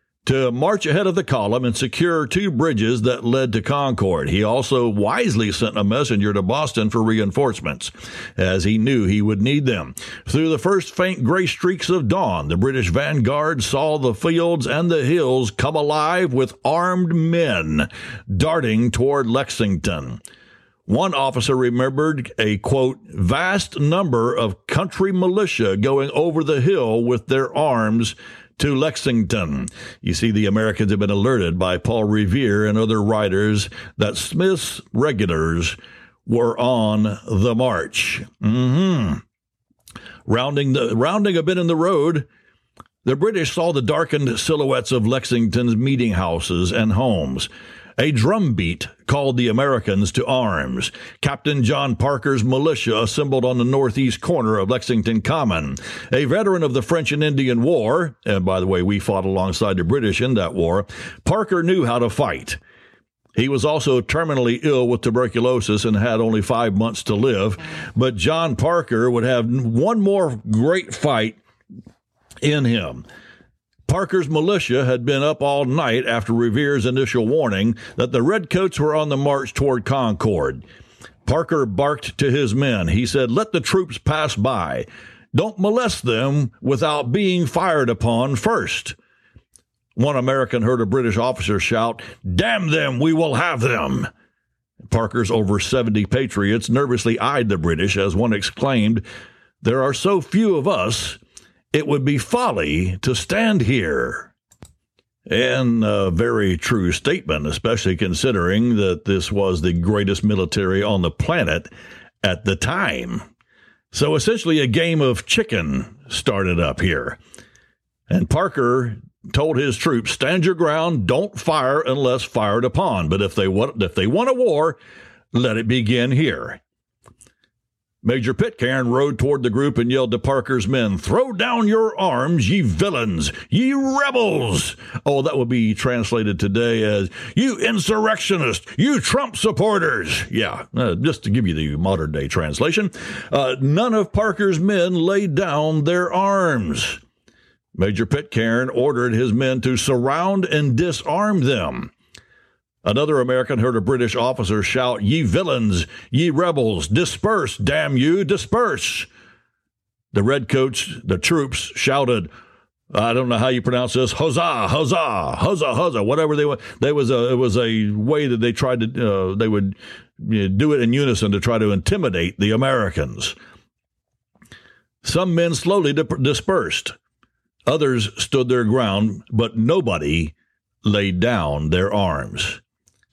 to march ahead of the column and secure two bridges that led to Concord. He also wisely sent a messenger to Boston for reinforcements, as he knew he would need them. Through the first faint gray streaks of dawn, the British vanguard saw the fields and the hills come alive with armed men darting toward Lexington. One officer remembered a, quote, vast number of country militia going over the hill with their arms to Lexington. You see, the Americans have been alerted by Paul Revere and other writers that Smith's regulars were on the march. Mm-hmm. Rounding the rounding a bit in the road, the British saw the darkened silhouettes of Lexington's meeting houses and homes. A drumbeat called the Americans to arms. Captain John Parker's militia assembled on the northeast corner of Lexington Common. A veteran of the French and Indian War, and by the way, we fought alongside the British in that war, Parker knew how to fight. He was also terminally ill with tuberculosis and had only five months to live. But John Parker would have one more great fight in him. Parker's militia had been up all night after Revere's initial warning that the Redcoats were on the march toward Concord. Parker barked to his men. He said, "Let the troops pass by. Don't molest them without being fired upon first." One American heard a British officer shout, "Damn them, we will have them." Parker's over seventy patriots nervously eyed the British as one exclaimed, "There are so few of us, it would be folly to stand here." And a very true statement, especially considering that this was the greatest military on the planet at the time. So essentially a game of chicken started up here. And Parker told his troops, stand your ground, don't fire unless fired upon. But if they want, if they want a war, let it begin here. Major Pitcairn rode toward the group and yelled to Parker's men, throw down your arms, ye villains, ye rebels. Oh, that would be translated today as, you insurrectionists, you Trump supporters. Yeah, uh, just to give you the modern day translation. Uh, none of Parker's men laid down their arms. Major Pitcairn ordered his men to surround and disarm them. Another American heard a British officer shout, ye villains, ye rebels, disperse, damn you, disperse. The redcoats, the troops, shouted, I don't know how you pronounce this, huzzah, huzzah, huzzah, huzzah, whatever they want. There was a, it was a way that they tried to, uh, they would you know, do it in unison to try to intimidate the Americans. Some men slowly di- dispersed. Others stood their ground, but nobody laid down their arms.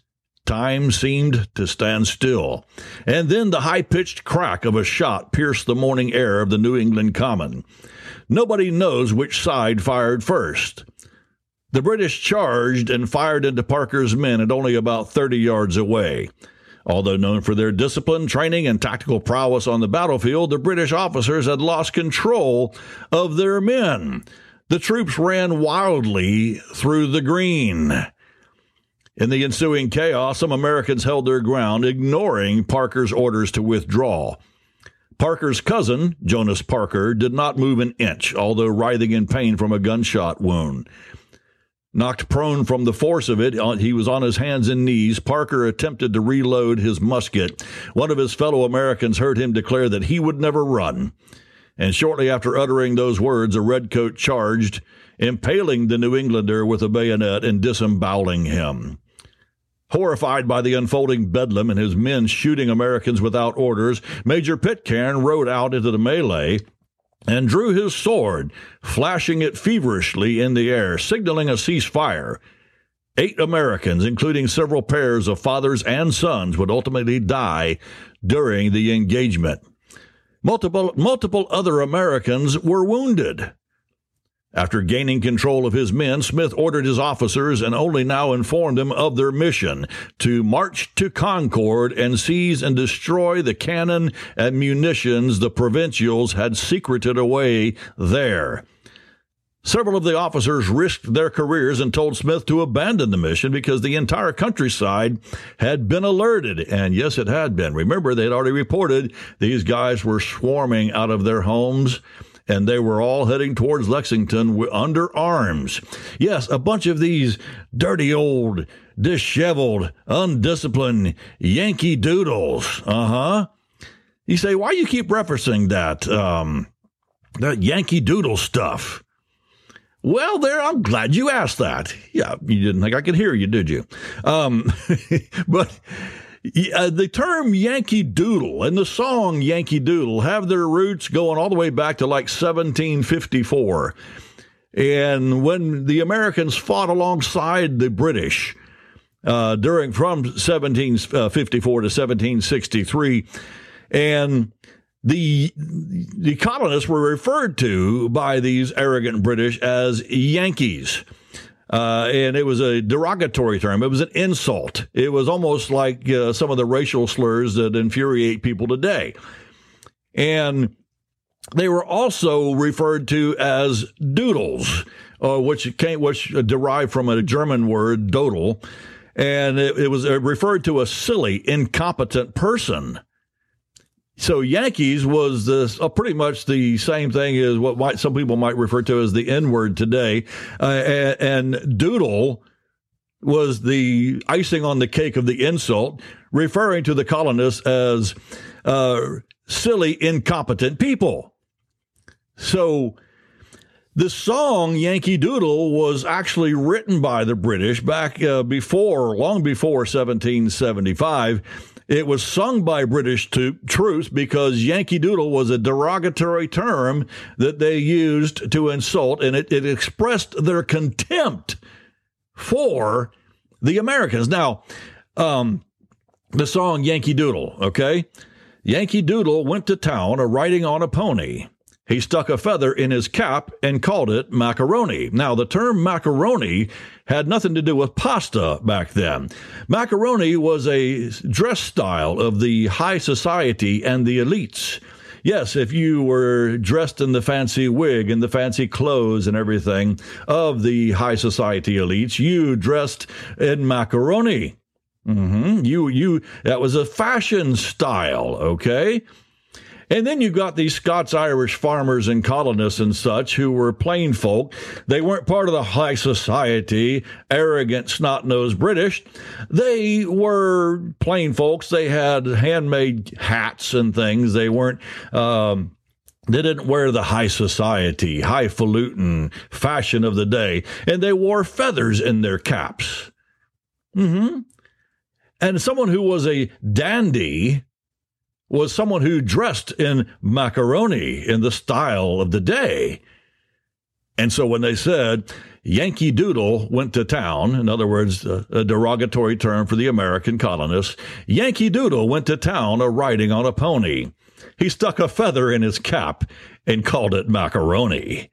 Time seemed to stand still, and then the high-pitched crack of a shot pierced the morning air of the New England Common. Nobody knows which side fired first. The British charged and fired into Parker's men at only about thirty yards away. Although known for their discipline, training, and tactical prowess on the battlefield, the British officers had lost control of their men. The troops ran wildly through the green. In the ensuing chaos, some Americans held their ground, ignoring Parker's orders to withdraw. Parker's cousin, Jonas Parker, did not move an inch, although writhing in pain from a gunshot wound. Knocked prone from the force of it, he was on his hands and knees. Parker attempted to reload his musket. One of his fellow Americans heard him declare that he would never run. And shortly after uttering those words, a redcoat charged, impaling the New Englander with a bayonet and disemboweling him. Horrified by the unfolding bedlam and his men shooting Americans without orders, Major Pitcairn rode out into the melee and drew his sword, flashing it feverishly in the air, signaling a ceasefire. Eight Americans, including several pairs of fathers and sons, would ultimately die during the engagement. Multiple, multiple other Americans were wounded. After gaining control of his men, Smith ordered his officers and only now informed them of their mission to march to Concord and seize and destroy the cannon and munitions the provincials had secreted away there. Several of the officers risked their careers and told Smith to abandon the mission because the entire countryside had been alerted. And yes, it had been. Remember, they had already reported these guys were swarming out of their homes, and they were all heading towards Lexington under arms. Yes, a bunch of these dirty old, disheveled, undisciplined Yankee Doodles. Uh-huh. You say, why do you keep referencing that, um, that Yankee Doodle stuff? Well, there, I'm glad you asked that. Yeah, you didn't think I could hear you, did you? Um, but uh, the term Yankee Doodle and the song Yankee Doodle have their roots going all the way back to like seventeen fifty-four. And when the Americans fought alongside the British uh, during from seventeen fifty-four to seventeen sixty-three, and The the colonists were referred to by these arrogant British as Yankees, uh, and it was a derogatory term. It was an insult. It was almost like uh, some of the racial slurs that infuriate people today. And they were also referred to as doodles, uh, which came, which derived from a German word, dodel, and it, it was referred to a silly, incompetent person. So Yankees was this, uh, pretty much the same thing as what might, some people might refer to as the N-word today. Uh, and, and doodle was the icing on the cake of the insult, referring to the colonists as uh, silly, incompetent people. So the song Yankee Doodle was actually written by the British back uh, before, long before seventeen seventy-five. It was sung by British to- troops because Yankee Doodle was a derogatory term that they used to insult, and it, it expressed their contempt for the Americans. Now, um, the song Yankee Doodle, okay? Yankee Doodle went to town a riding on a pony. he stuck a feather in his cap and called it macaroni. Now, the term macaroni had nothing to do with pasta back then. Macaroni was a dress style of the high society and the elites. Yes, if you were dressed in the fancy wig and the fancy clothes and everything of the high society elites, you dressed in macaroni. Mm-hmm. You, you, that was a fashion style, okay? And then you got these Scots-Irish farmers and colonists and such who were plain folk. They weren't part of the high society, arrogant, snot-nosed British. They were plain folks. They had handmade hats and things. They weren't, um, they didn't wear the high society, highfalutin fashion of the day. And they wore feathers in their caps. Mm-hmm. And someone who was a dandy was someone who dressed in macaroni in the style of the day. And so when they said Yankee Doodle went to town, in other words, a, a derogatory term for the American colonists, Yankee Doodle went to town a-riding on a pony. He stuck a feather in his cap and called it macaroni.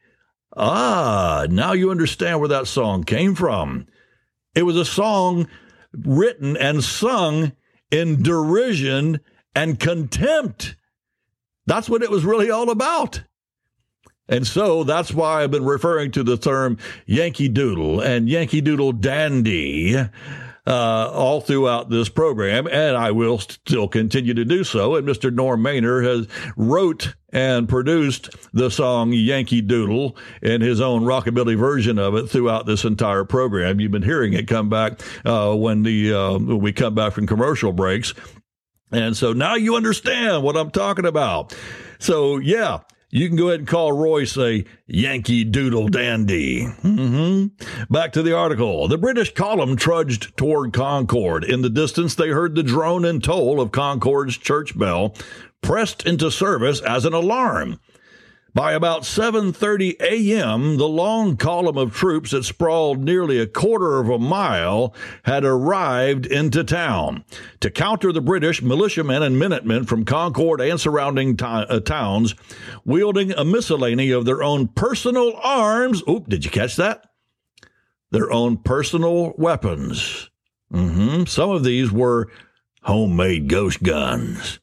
Ah, now you understand where that song came from. It was a song written and sung in derision and contempt. That's what it was really all about. And so that's why I've been referring to the term Yankee Doodle and Yankee Doodle Dandy uh, all throughout this program, and I will still continue to do so. And Mister Norm Maynard has wrote and produced the song Yankee Doodle in his own rockabilly version of it throughout this entire program. You've been hearing it come back uh, when the uh, when we come back from commercial breaks. And so now you understand what I'm talking about. So, yeah, you can go ahead and call Royce a Yankee Doodle Dandy. Mm-hmm. Back to the article. The British column trudged toward Concord. In the distance, they heard the drone and toll of Concord's church bell, pressed into service as an alarm. By about seven thirty a.m., the long column of troops that sprawled nearly a quarter of a mile had arrived into town. To counter the British, militiamen and Minutemen from Concord and surrounding t- uh, towns, wielding a miscellany of their own personal arms. Oop, did you catch that? Their own personal weapons. Mm-hmm. Some of these were homemade ghost guns.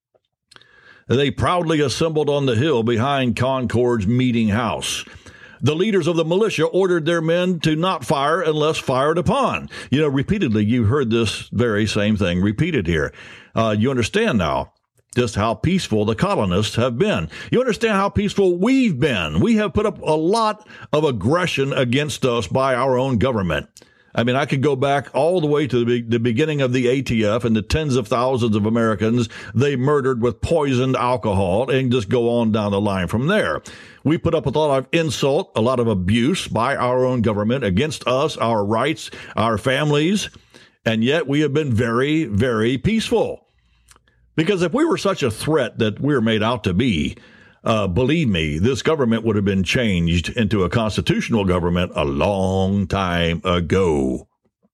They proudly assembled on the hill behind Concord's meeting house. The leaders of the militia ordered their men to not fire unless fired upon. You know, repeatedly, you heard this very same thing repeated here. Uh, you understand now just how peaceful the colonists have been. You understand how peaceful we've been. We have put up a lot of aggression against us by our own government. I mean, I could go back all the way to the, be- the beginning of the A T F and the tens of thousands of Americans they murdered with poisoned alcohol and just go on down the line from there. We put up with a lot of insult, a lot of abuse by our own government against us, our rights, our families, and yet we have been very, very peaceful. Because if we were such a threat that we're made out to be, Uh, believe me, this government would have been changed into a constitutional government a long time ago.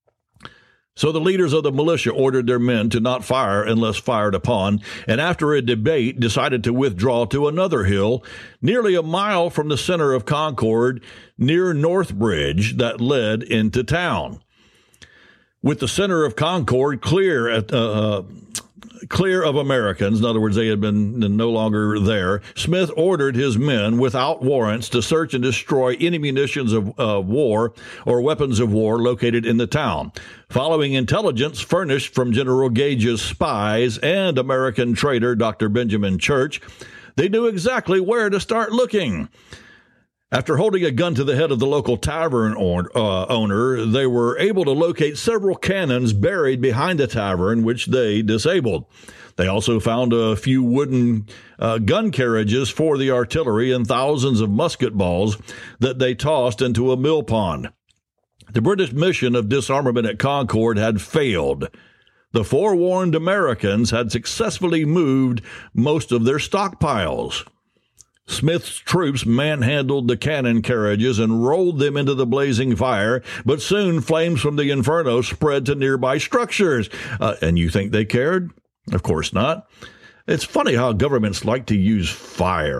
So the leaders of the militia ordered their men to not fire unless fired upon, and after a debate decided to withdraw to another hill, nearly a mile from the center of Concord, near North Bridge, that led into town. With the center of Concord clear at uh, clear of Americans, in other words, they had been no longer there, Smith ordered his men without warrants to search and destroy any munitions of uh, war or weapons of war located in the town. Following intelligence furnished from General Gage's spies and American trader Doctor Benjamin Church, they knew exactly where to start looking. After holding a gun to the head of the local tavern uh, owner, they were able to locate several cannons buried behind the tavern, which they disabled. They also found a few wooden uh, gun carriages for the artillery and thousands of musket balls that they tossed into a mill pond. The British mission of disarmament at Concord had failed. The forewarned Americans had successfully moved most of their stockpiles. Smith's troops manhandled the cannon carriages and rolled them into the blazing fire, but soon flames from the inferno spread to nearby structures. Uh, and you think they cared? Of course not. It's funny how governments like to use fire.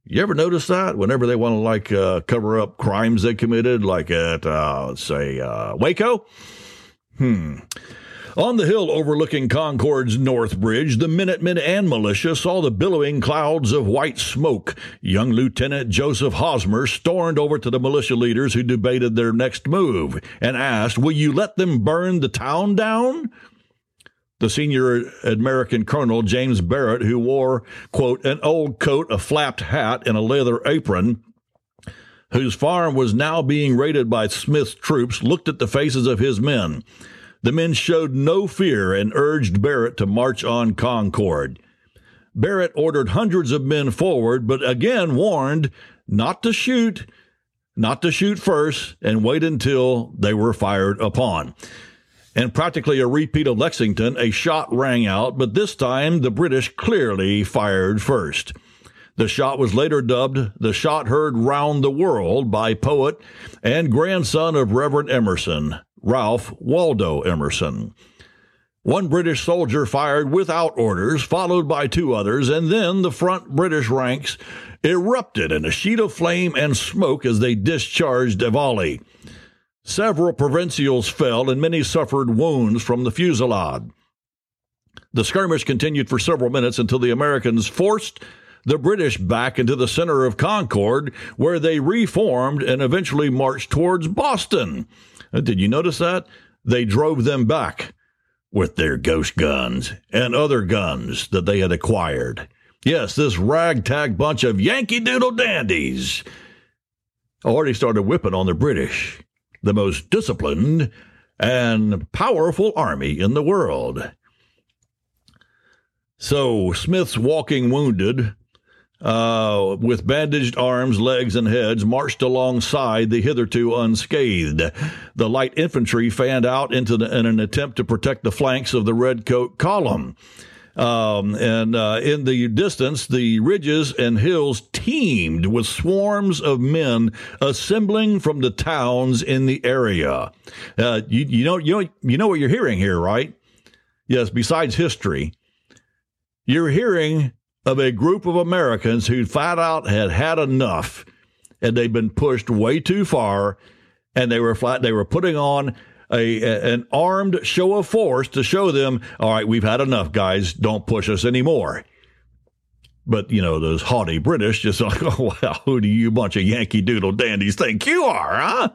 You ever notice that whenever they want to like uh, cover up crimes they committed, like at, uh, let's say, uh, Waco? Hmm. On the hill overlooking Concord's North Bridge, the Minutemen and militia saw the billowing clouds of white smoke. Young Lieutenant Joseph Hosmer stormed over to the militia leaders who debated their next move and asked, "Will you let them burn the town down?" The senior American colonel, James Barrett, who wore, quote, an old coat, a flapped hat, and a leather apron, whose farm was now being raided by Smith's troops, looked at the faces of his men. The men showed no fear and urged Barrett to march on Concord. Barrett ordered hundreds of men forward, but again warned not to shoot, not to shoot first, and wait until they were fired upon. And practically a repeat of Lexington, a shot rang out, but this time the British clearly fired first. The shot was later dubbed the shot heard round the world by poet and grandson of Reverend Emerson, Ralph Waldo Emerson. One British soldier fired without orders, followed by two others, and then the front British ranks erupted in a sheet of flame and smoke as they discharged a volley. Several provincials fell and many suffered wounds from the fusillade. The skirmish continued for several minutes until the Americans forced the British back into the center of Concord, where they reformed and eventually marched towards Boston. Did you notice that? They drove them back with their ghost guns and other guns that they had acquired. Yes, this ragtag bunch of Yankee Doodle dandies already started whipping on the British, the most disciplined and powerful army in the world. So Smith's walking wounded, uh, with bandaged arms, legs, and heads, marched alongside the hitherto unscathed. The light infantry fanned out into the, in an attempt to protect the flanks of the redcoat column. Um, and uh, in the distance, the ridges and hills teemed with swarms of men assembling from the towns in the area. Uh, you, you know, you know, you know what you're hearing here, right? Yes. Besides history, you're hearing of a group of Americans who flat out had had enough, and they'd been pushed way too far, and they were flat. They were putting on A, a, an armed show of force to show them, all right, we've had enough, guys. Don't push us anymore. But, you know, those haughty British just like, oh, well, who do you bunch of Yankee Doodle dandies think you are, huh?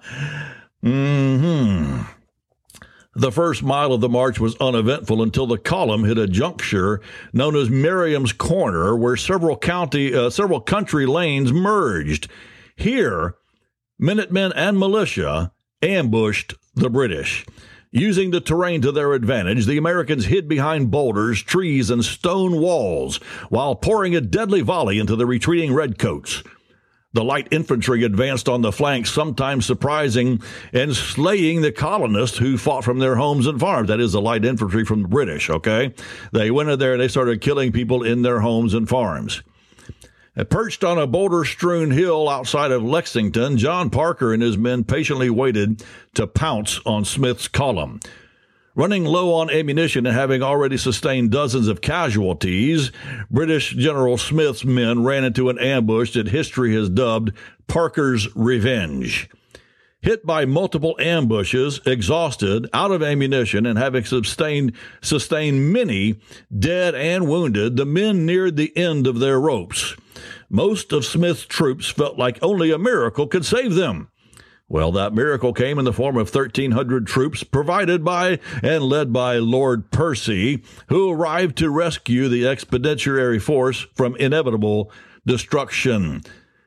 Mm-hmm. The first mile of the march was uneventful until the column hit a juncture known as Merriam's Corner, where several county, uh, several country lanes merged. Here, Minutemen and militia ambushed the British. Using the terrain to their advantage, the Americans hid behind boulders, trees, and stone walls while pouring a deadly volley into the retreating redcoats. The light infantry advanced on the flanks, sometimes surprising and slaying the colonists who fought from their homes and farms. That is the light infantry from the British, okay? They went in there and they started killing people in their homes and farms. Perched on a boulder-strewn hill outside of Lexington, John Parker and his men patiently waited to pounce on Smith's column. Running low on ammunition and having already sustained dozens of casualties, British General Smith's men ran into an ambush that history has dubbed Parker's Revenge. Hit by multiple ambushes, exhausted, out of ammunition, and having sustained, sustained many dead and wounded, the men neared the end of their ropes. Most of Smith's troops felt like only a miracle could save them. Well, that miracle came in the form of thirteen hundred troops provided by and led by Lord Percy, who arrived to rescue the expeditionary force from inevitable destruction.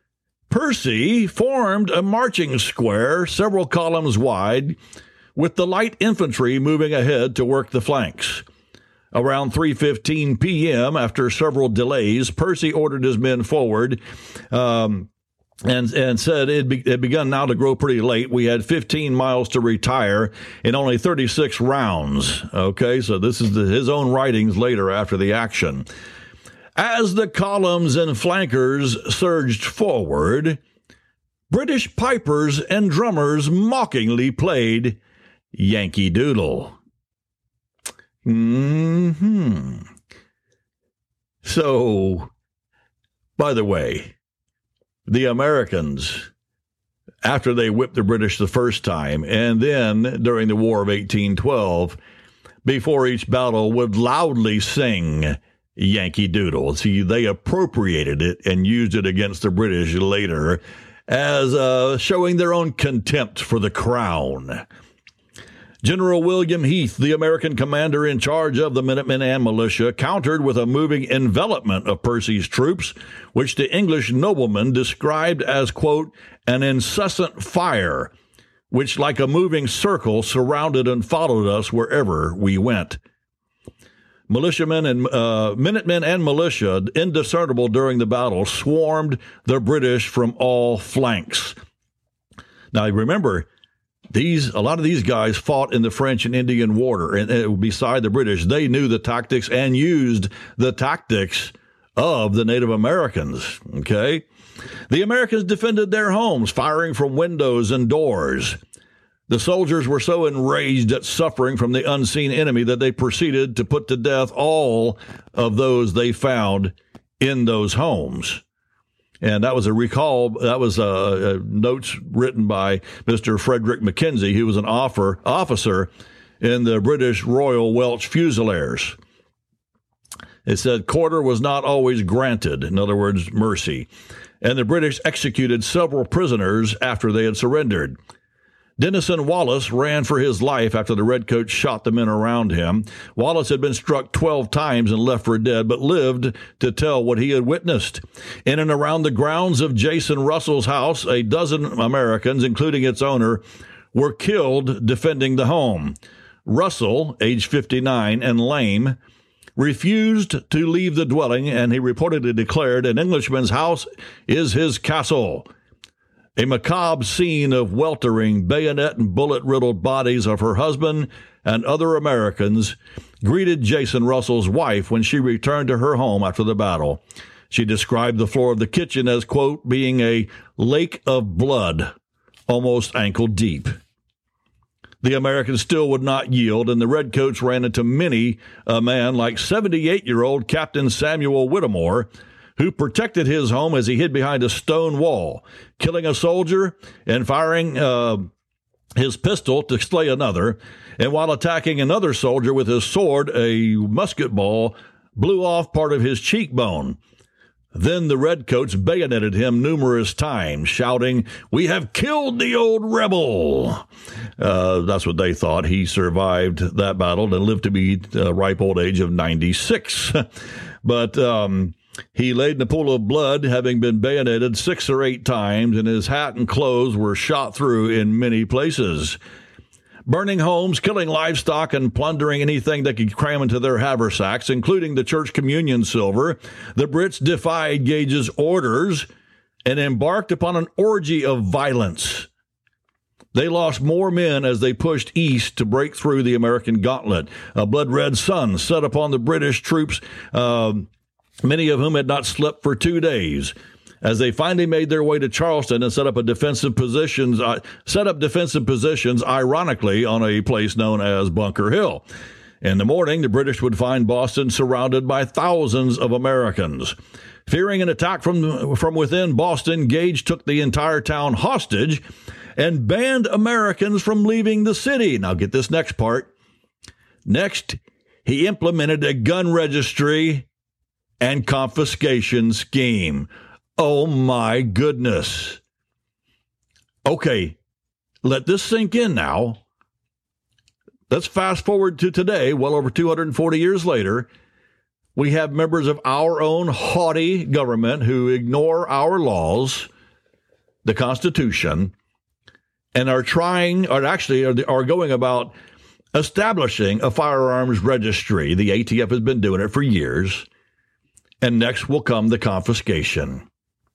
Percy formed a marching square several columns wide, with the light infantry moving ahead to work the flanks. Around three fifteen p.m., after several delays, Percy ordered his men forward um, and, and said it had be, begun now to grow pretty late. We had fifteen miles to retire in only thirty-six rounds. Okay, so this is the, his own writings later after the action. As the columns and flankers surged forward, British pipers and drummers mockingly played Yankee Doodle. Hmm. So, by the way, the Americans, after they whipped the British the first time, and then during the War of eighteen twelve, before each battle, would loudly sing Yankee Doodle. See, they appropriated it and used it against the British later as uh, showing their own contempt for the crown. General William Heath, the American commander in charge of the Minutemen and militia, countered with a moving envelopment of Percy's troops, which the English nobleman described as, quote, an incessant fire, which like a moving circle surrounded and followed us wherever we went. Militiamen and uh, Minutemen and militia, indiscernible during the battle, swarmed the British from all flanks. Now, remember, these a lot of these guys fought in the French and Indian War, and uh, beside the British, they knew the tactics and used the tactics of the Native Americans. Okay, the Americans defended their homes, firing from windows and doors. The soldiers were so enraged at suffering from the unseen enemy that they proceeded to put to death all of those they found in those homes. And that was a recall, that was a, a notes written by Mister Frederick Mackenzie, who was an offer, officer in the British Royal Welch Fusiliers. It said, quarter was not always granted, in other words, mercy, and the British executed several prisoners after they had surrendered. Dennison Wallace ran for his life after the redcoats shot the men around him. Wallace had been struck twelve times and left for dead, but lived to tell what he had witnessed. In and around the grounds of Jason Russell's house, a dozen Americans, including its owner, were killed defending the home. Russell, age fifty-nine and lame, refused to leave the dwelling, and he reportedly declared, an Englishman's house is his castle. A macabre scene of weltering, bayonet and bullet-riddled bodies of her husband and other Americans greeted Jason Russell's wife when she returned to her home after the battle. She described the floor of the kitchen as, quote, being a lake of blood, almost ankle deep. The Americans still would not yield, and the redcoats ran into many a man like seventy-eight-year-old Captain Samuel Whittemore, who protected his home as he hid behind a stone wall, killing a soldier and firing uh, his pistol to slay another, and while attacking another soldier with his sword, a musket ball blew off part of his cheekbone. Then the redcoats bayoneted him numerous times, shouting, "We have killed the old rebel!" Uh, that's what they thought. He survived that battle and lived to be the ripe old age of ninety-six. But um, he laid in a pool of blood, having been bayoneted six or eight times, and his hat and clothes were shot through in many places. Burning homes, killing livestock, and plundering anything they could cram into their haversacks, including the church communion silver, the Brits defied Gage's orders and embarked upon an orgy of violence. They lost more men as they pushed east to break through the American gauntlet. A blood-red sun set upon the British troops, uh, many of whom had not slept for two days. As they finally made their way to Charleston and set up a defensive positions, uh, set up defensive positions, ironically, on a place known as Bunker Hill. In the morning, the British would find Boston surrounded by thousands of Americans. Fearing an attack from, from within Boston, Gage took the entire town hostage and banned Americans from leaving the city. Now get this next part. Next, he implemented a gun registry and confiscation scheme. Oh, my goodness. Okay, let this sink in now. Let's fast forward to today, well over two hundred forty years later. We have members of our own haughty government who ignore our laws, the Constitution, and are trying, or actually are, are going about establishing a firearms registry. The A T F has been doing it for years. And next will come the confiscation.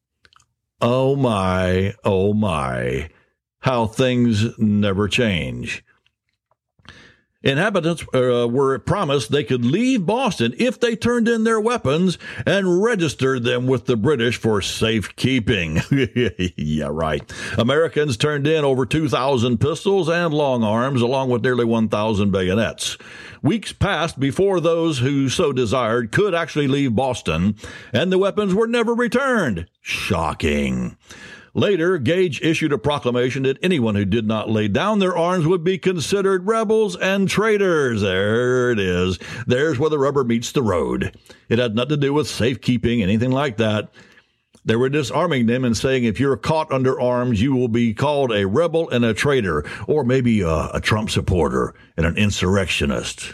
Oh my, oh my, how things never change. Inhabitants uh, were promised they could leave Boston if they turned in their weapons and registered them with the British for safekeeping. Yeah, right. Americans turned in over two thousand pistols and long arms, along with nearly one thousand bayonets. Weeks passed before those who so desired could actually leave Boston, and the weapons were never returned. Shocking. Later, Gage issued a proclamation that anyone who did not lay down their arms would be considered rebels and traitors. There it is. There's where the rubber meets the road. It had nothing to do with safekeeping, anything like that. They were disarming them and saying if you're caught under arms, you will be called a rebel and a traitor, or maybe a, a Trump supporter and an insurrectionist.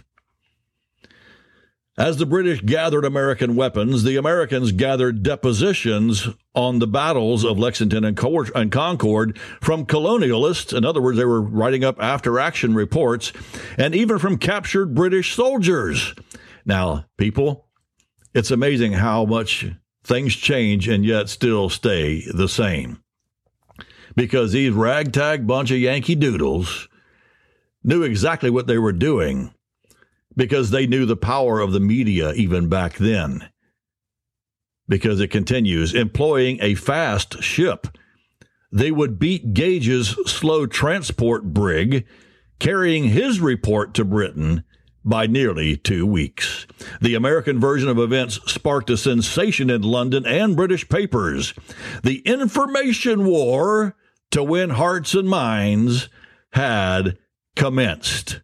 As the British gathered American weapons, the Americans gathered depositions on the battles of Lexington and Concord from colonialists. In other words, they were writing up after-action reports, and even from captured British soldiers. Now, people, it's amazing how much things change and yet still stay the same. Because these ragtag bunch of Yankee Doodles knew exactly what they were doing, because they knew the power of the media even back then. Because it continues, employing a fast ship, they would beat Gage's slow transport brig, carrying his report to Britain by nearly two weeks. The American version of events sparked a sensation in London and British papers. The information war to win hearts and minds had commenced.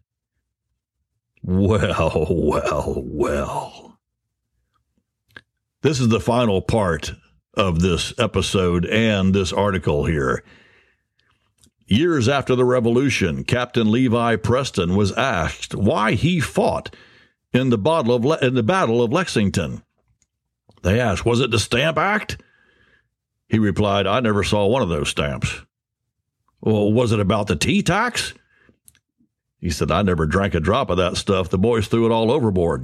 Well, well, well. This is the final part of this episode and this article here. Years after the Revolution, Captain Levi Preston was asked why he fought in the battle of, Le- in the Battle of Lexington. They asked, was it the Stamp Act? He replied, I never saw one of those stamps. Well, was it about the tea tax? He said, I never drank a drop of that stuff. The boys threw it all overboard.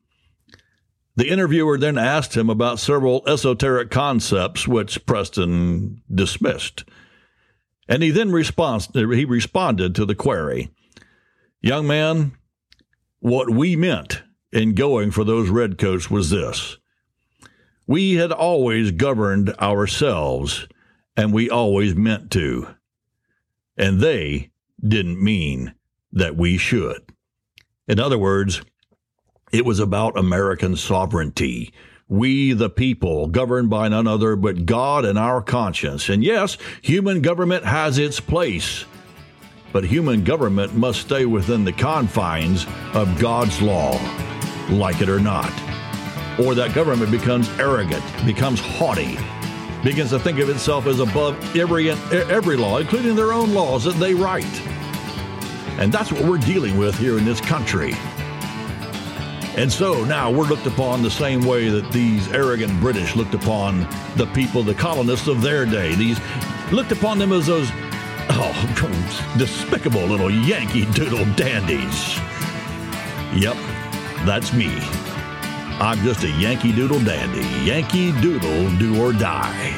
The interviewer then asked him about several esoteric concepts, which Preston dismissed. And he then responds, he responded to the query. Young man, what we meant in going for those redcoats was this. We had always governed ourselves, and we always meant to. And they didn't mean that we should. In other words, it was about American sovereignty. We, the people, governed by none other but God and our conscience. And yes, human government has its place, but human government must stay within the confines of God's law, like it or not. Or that government becomes arrogant, becomes haughty, begins to think of itself as above every, every law, including their own laws that they write. And that's what we're dealing with here in this country. And so now we're looked upon the same way that these arrogant British looked upon the people, the colonists of their day. These looked upon them as those, oh, despicable little Yankee Doodle dandies. Yep, that's me. I'm just a Yankee Doodle dandy. Yankee Doodle, do or die.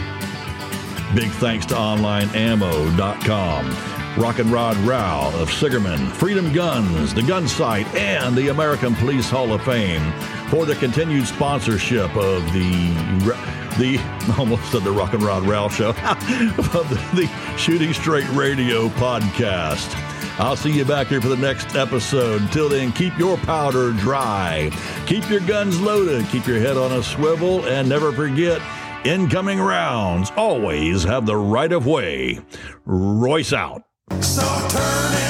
Big thanks to online ammo dot com. Rock and Rod Rao of Sigerman, Freedom Guns, the Gun Site, and the American Police Hall of Fame for the continued sponsorship of the, the almost said the Rock and Rod Rao Show, of the, the Shooting Straight Radio podcast. I'll see you back here for the next episode. Until then, keep your powder dry. Keep your guns loaded. Keep your head on a swivel. And never forget, incoming rounds always have the right of way. Royce out. So turn it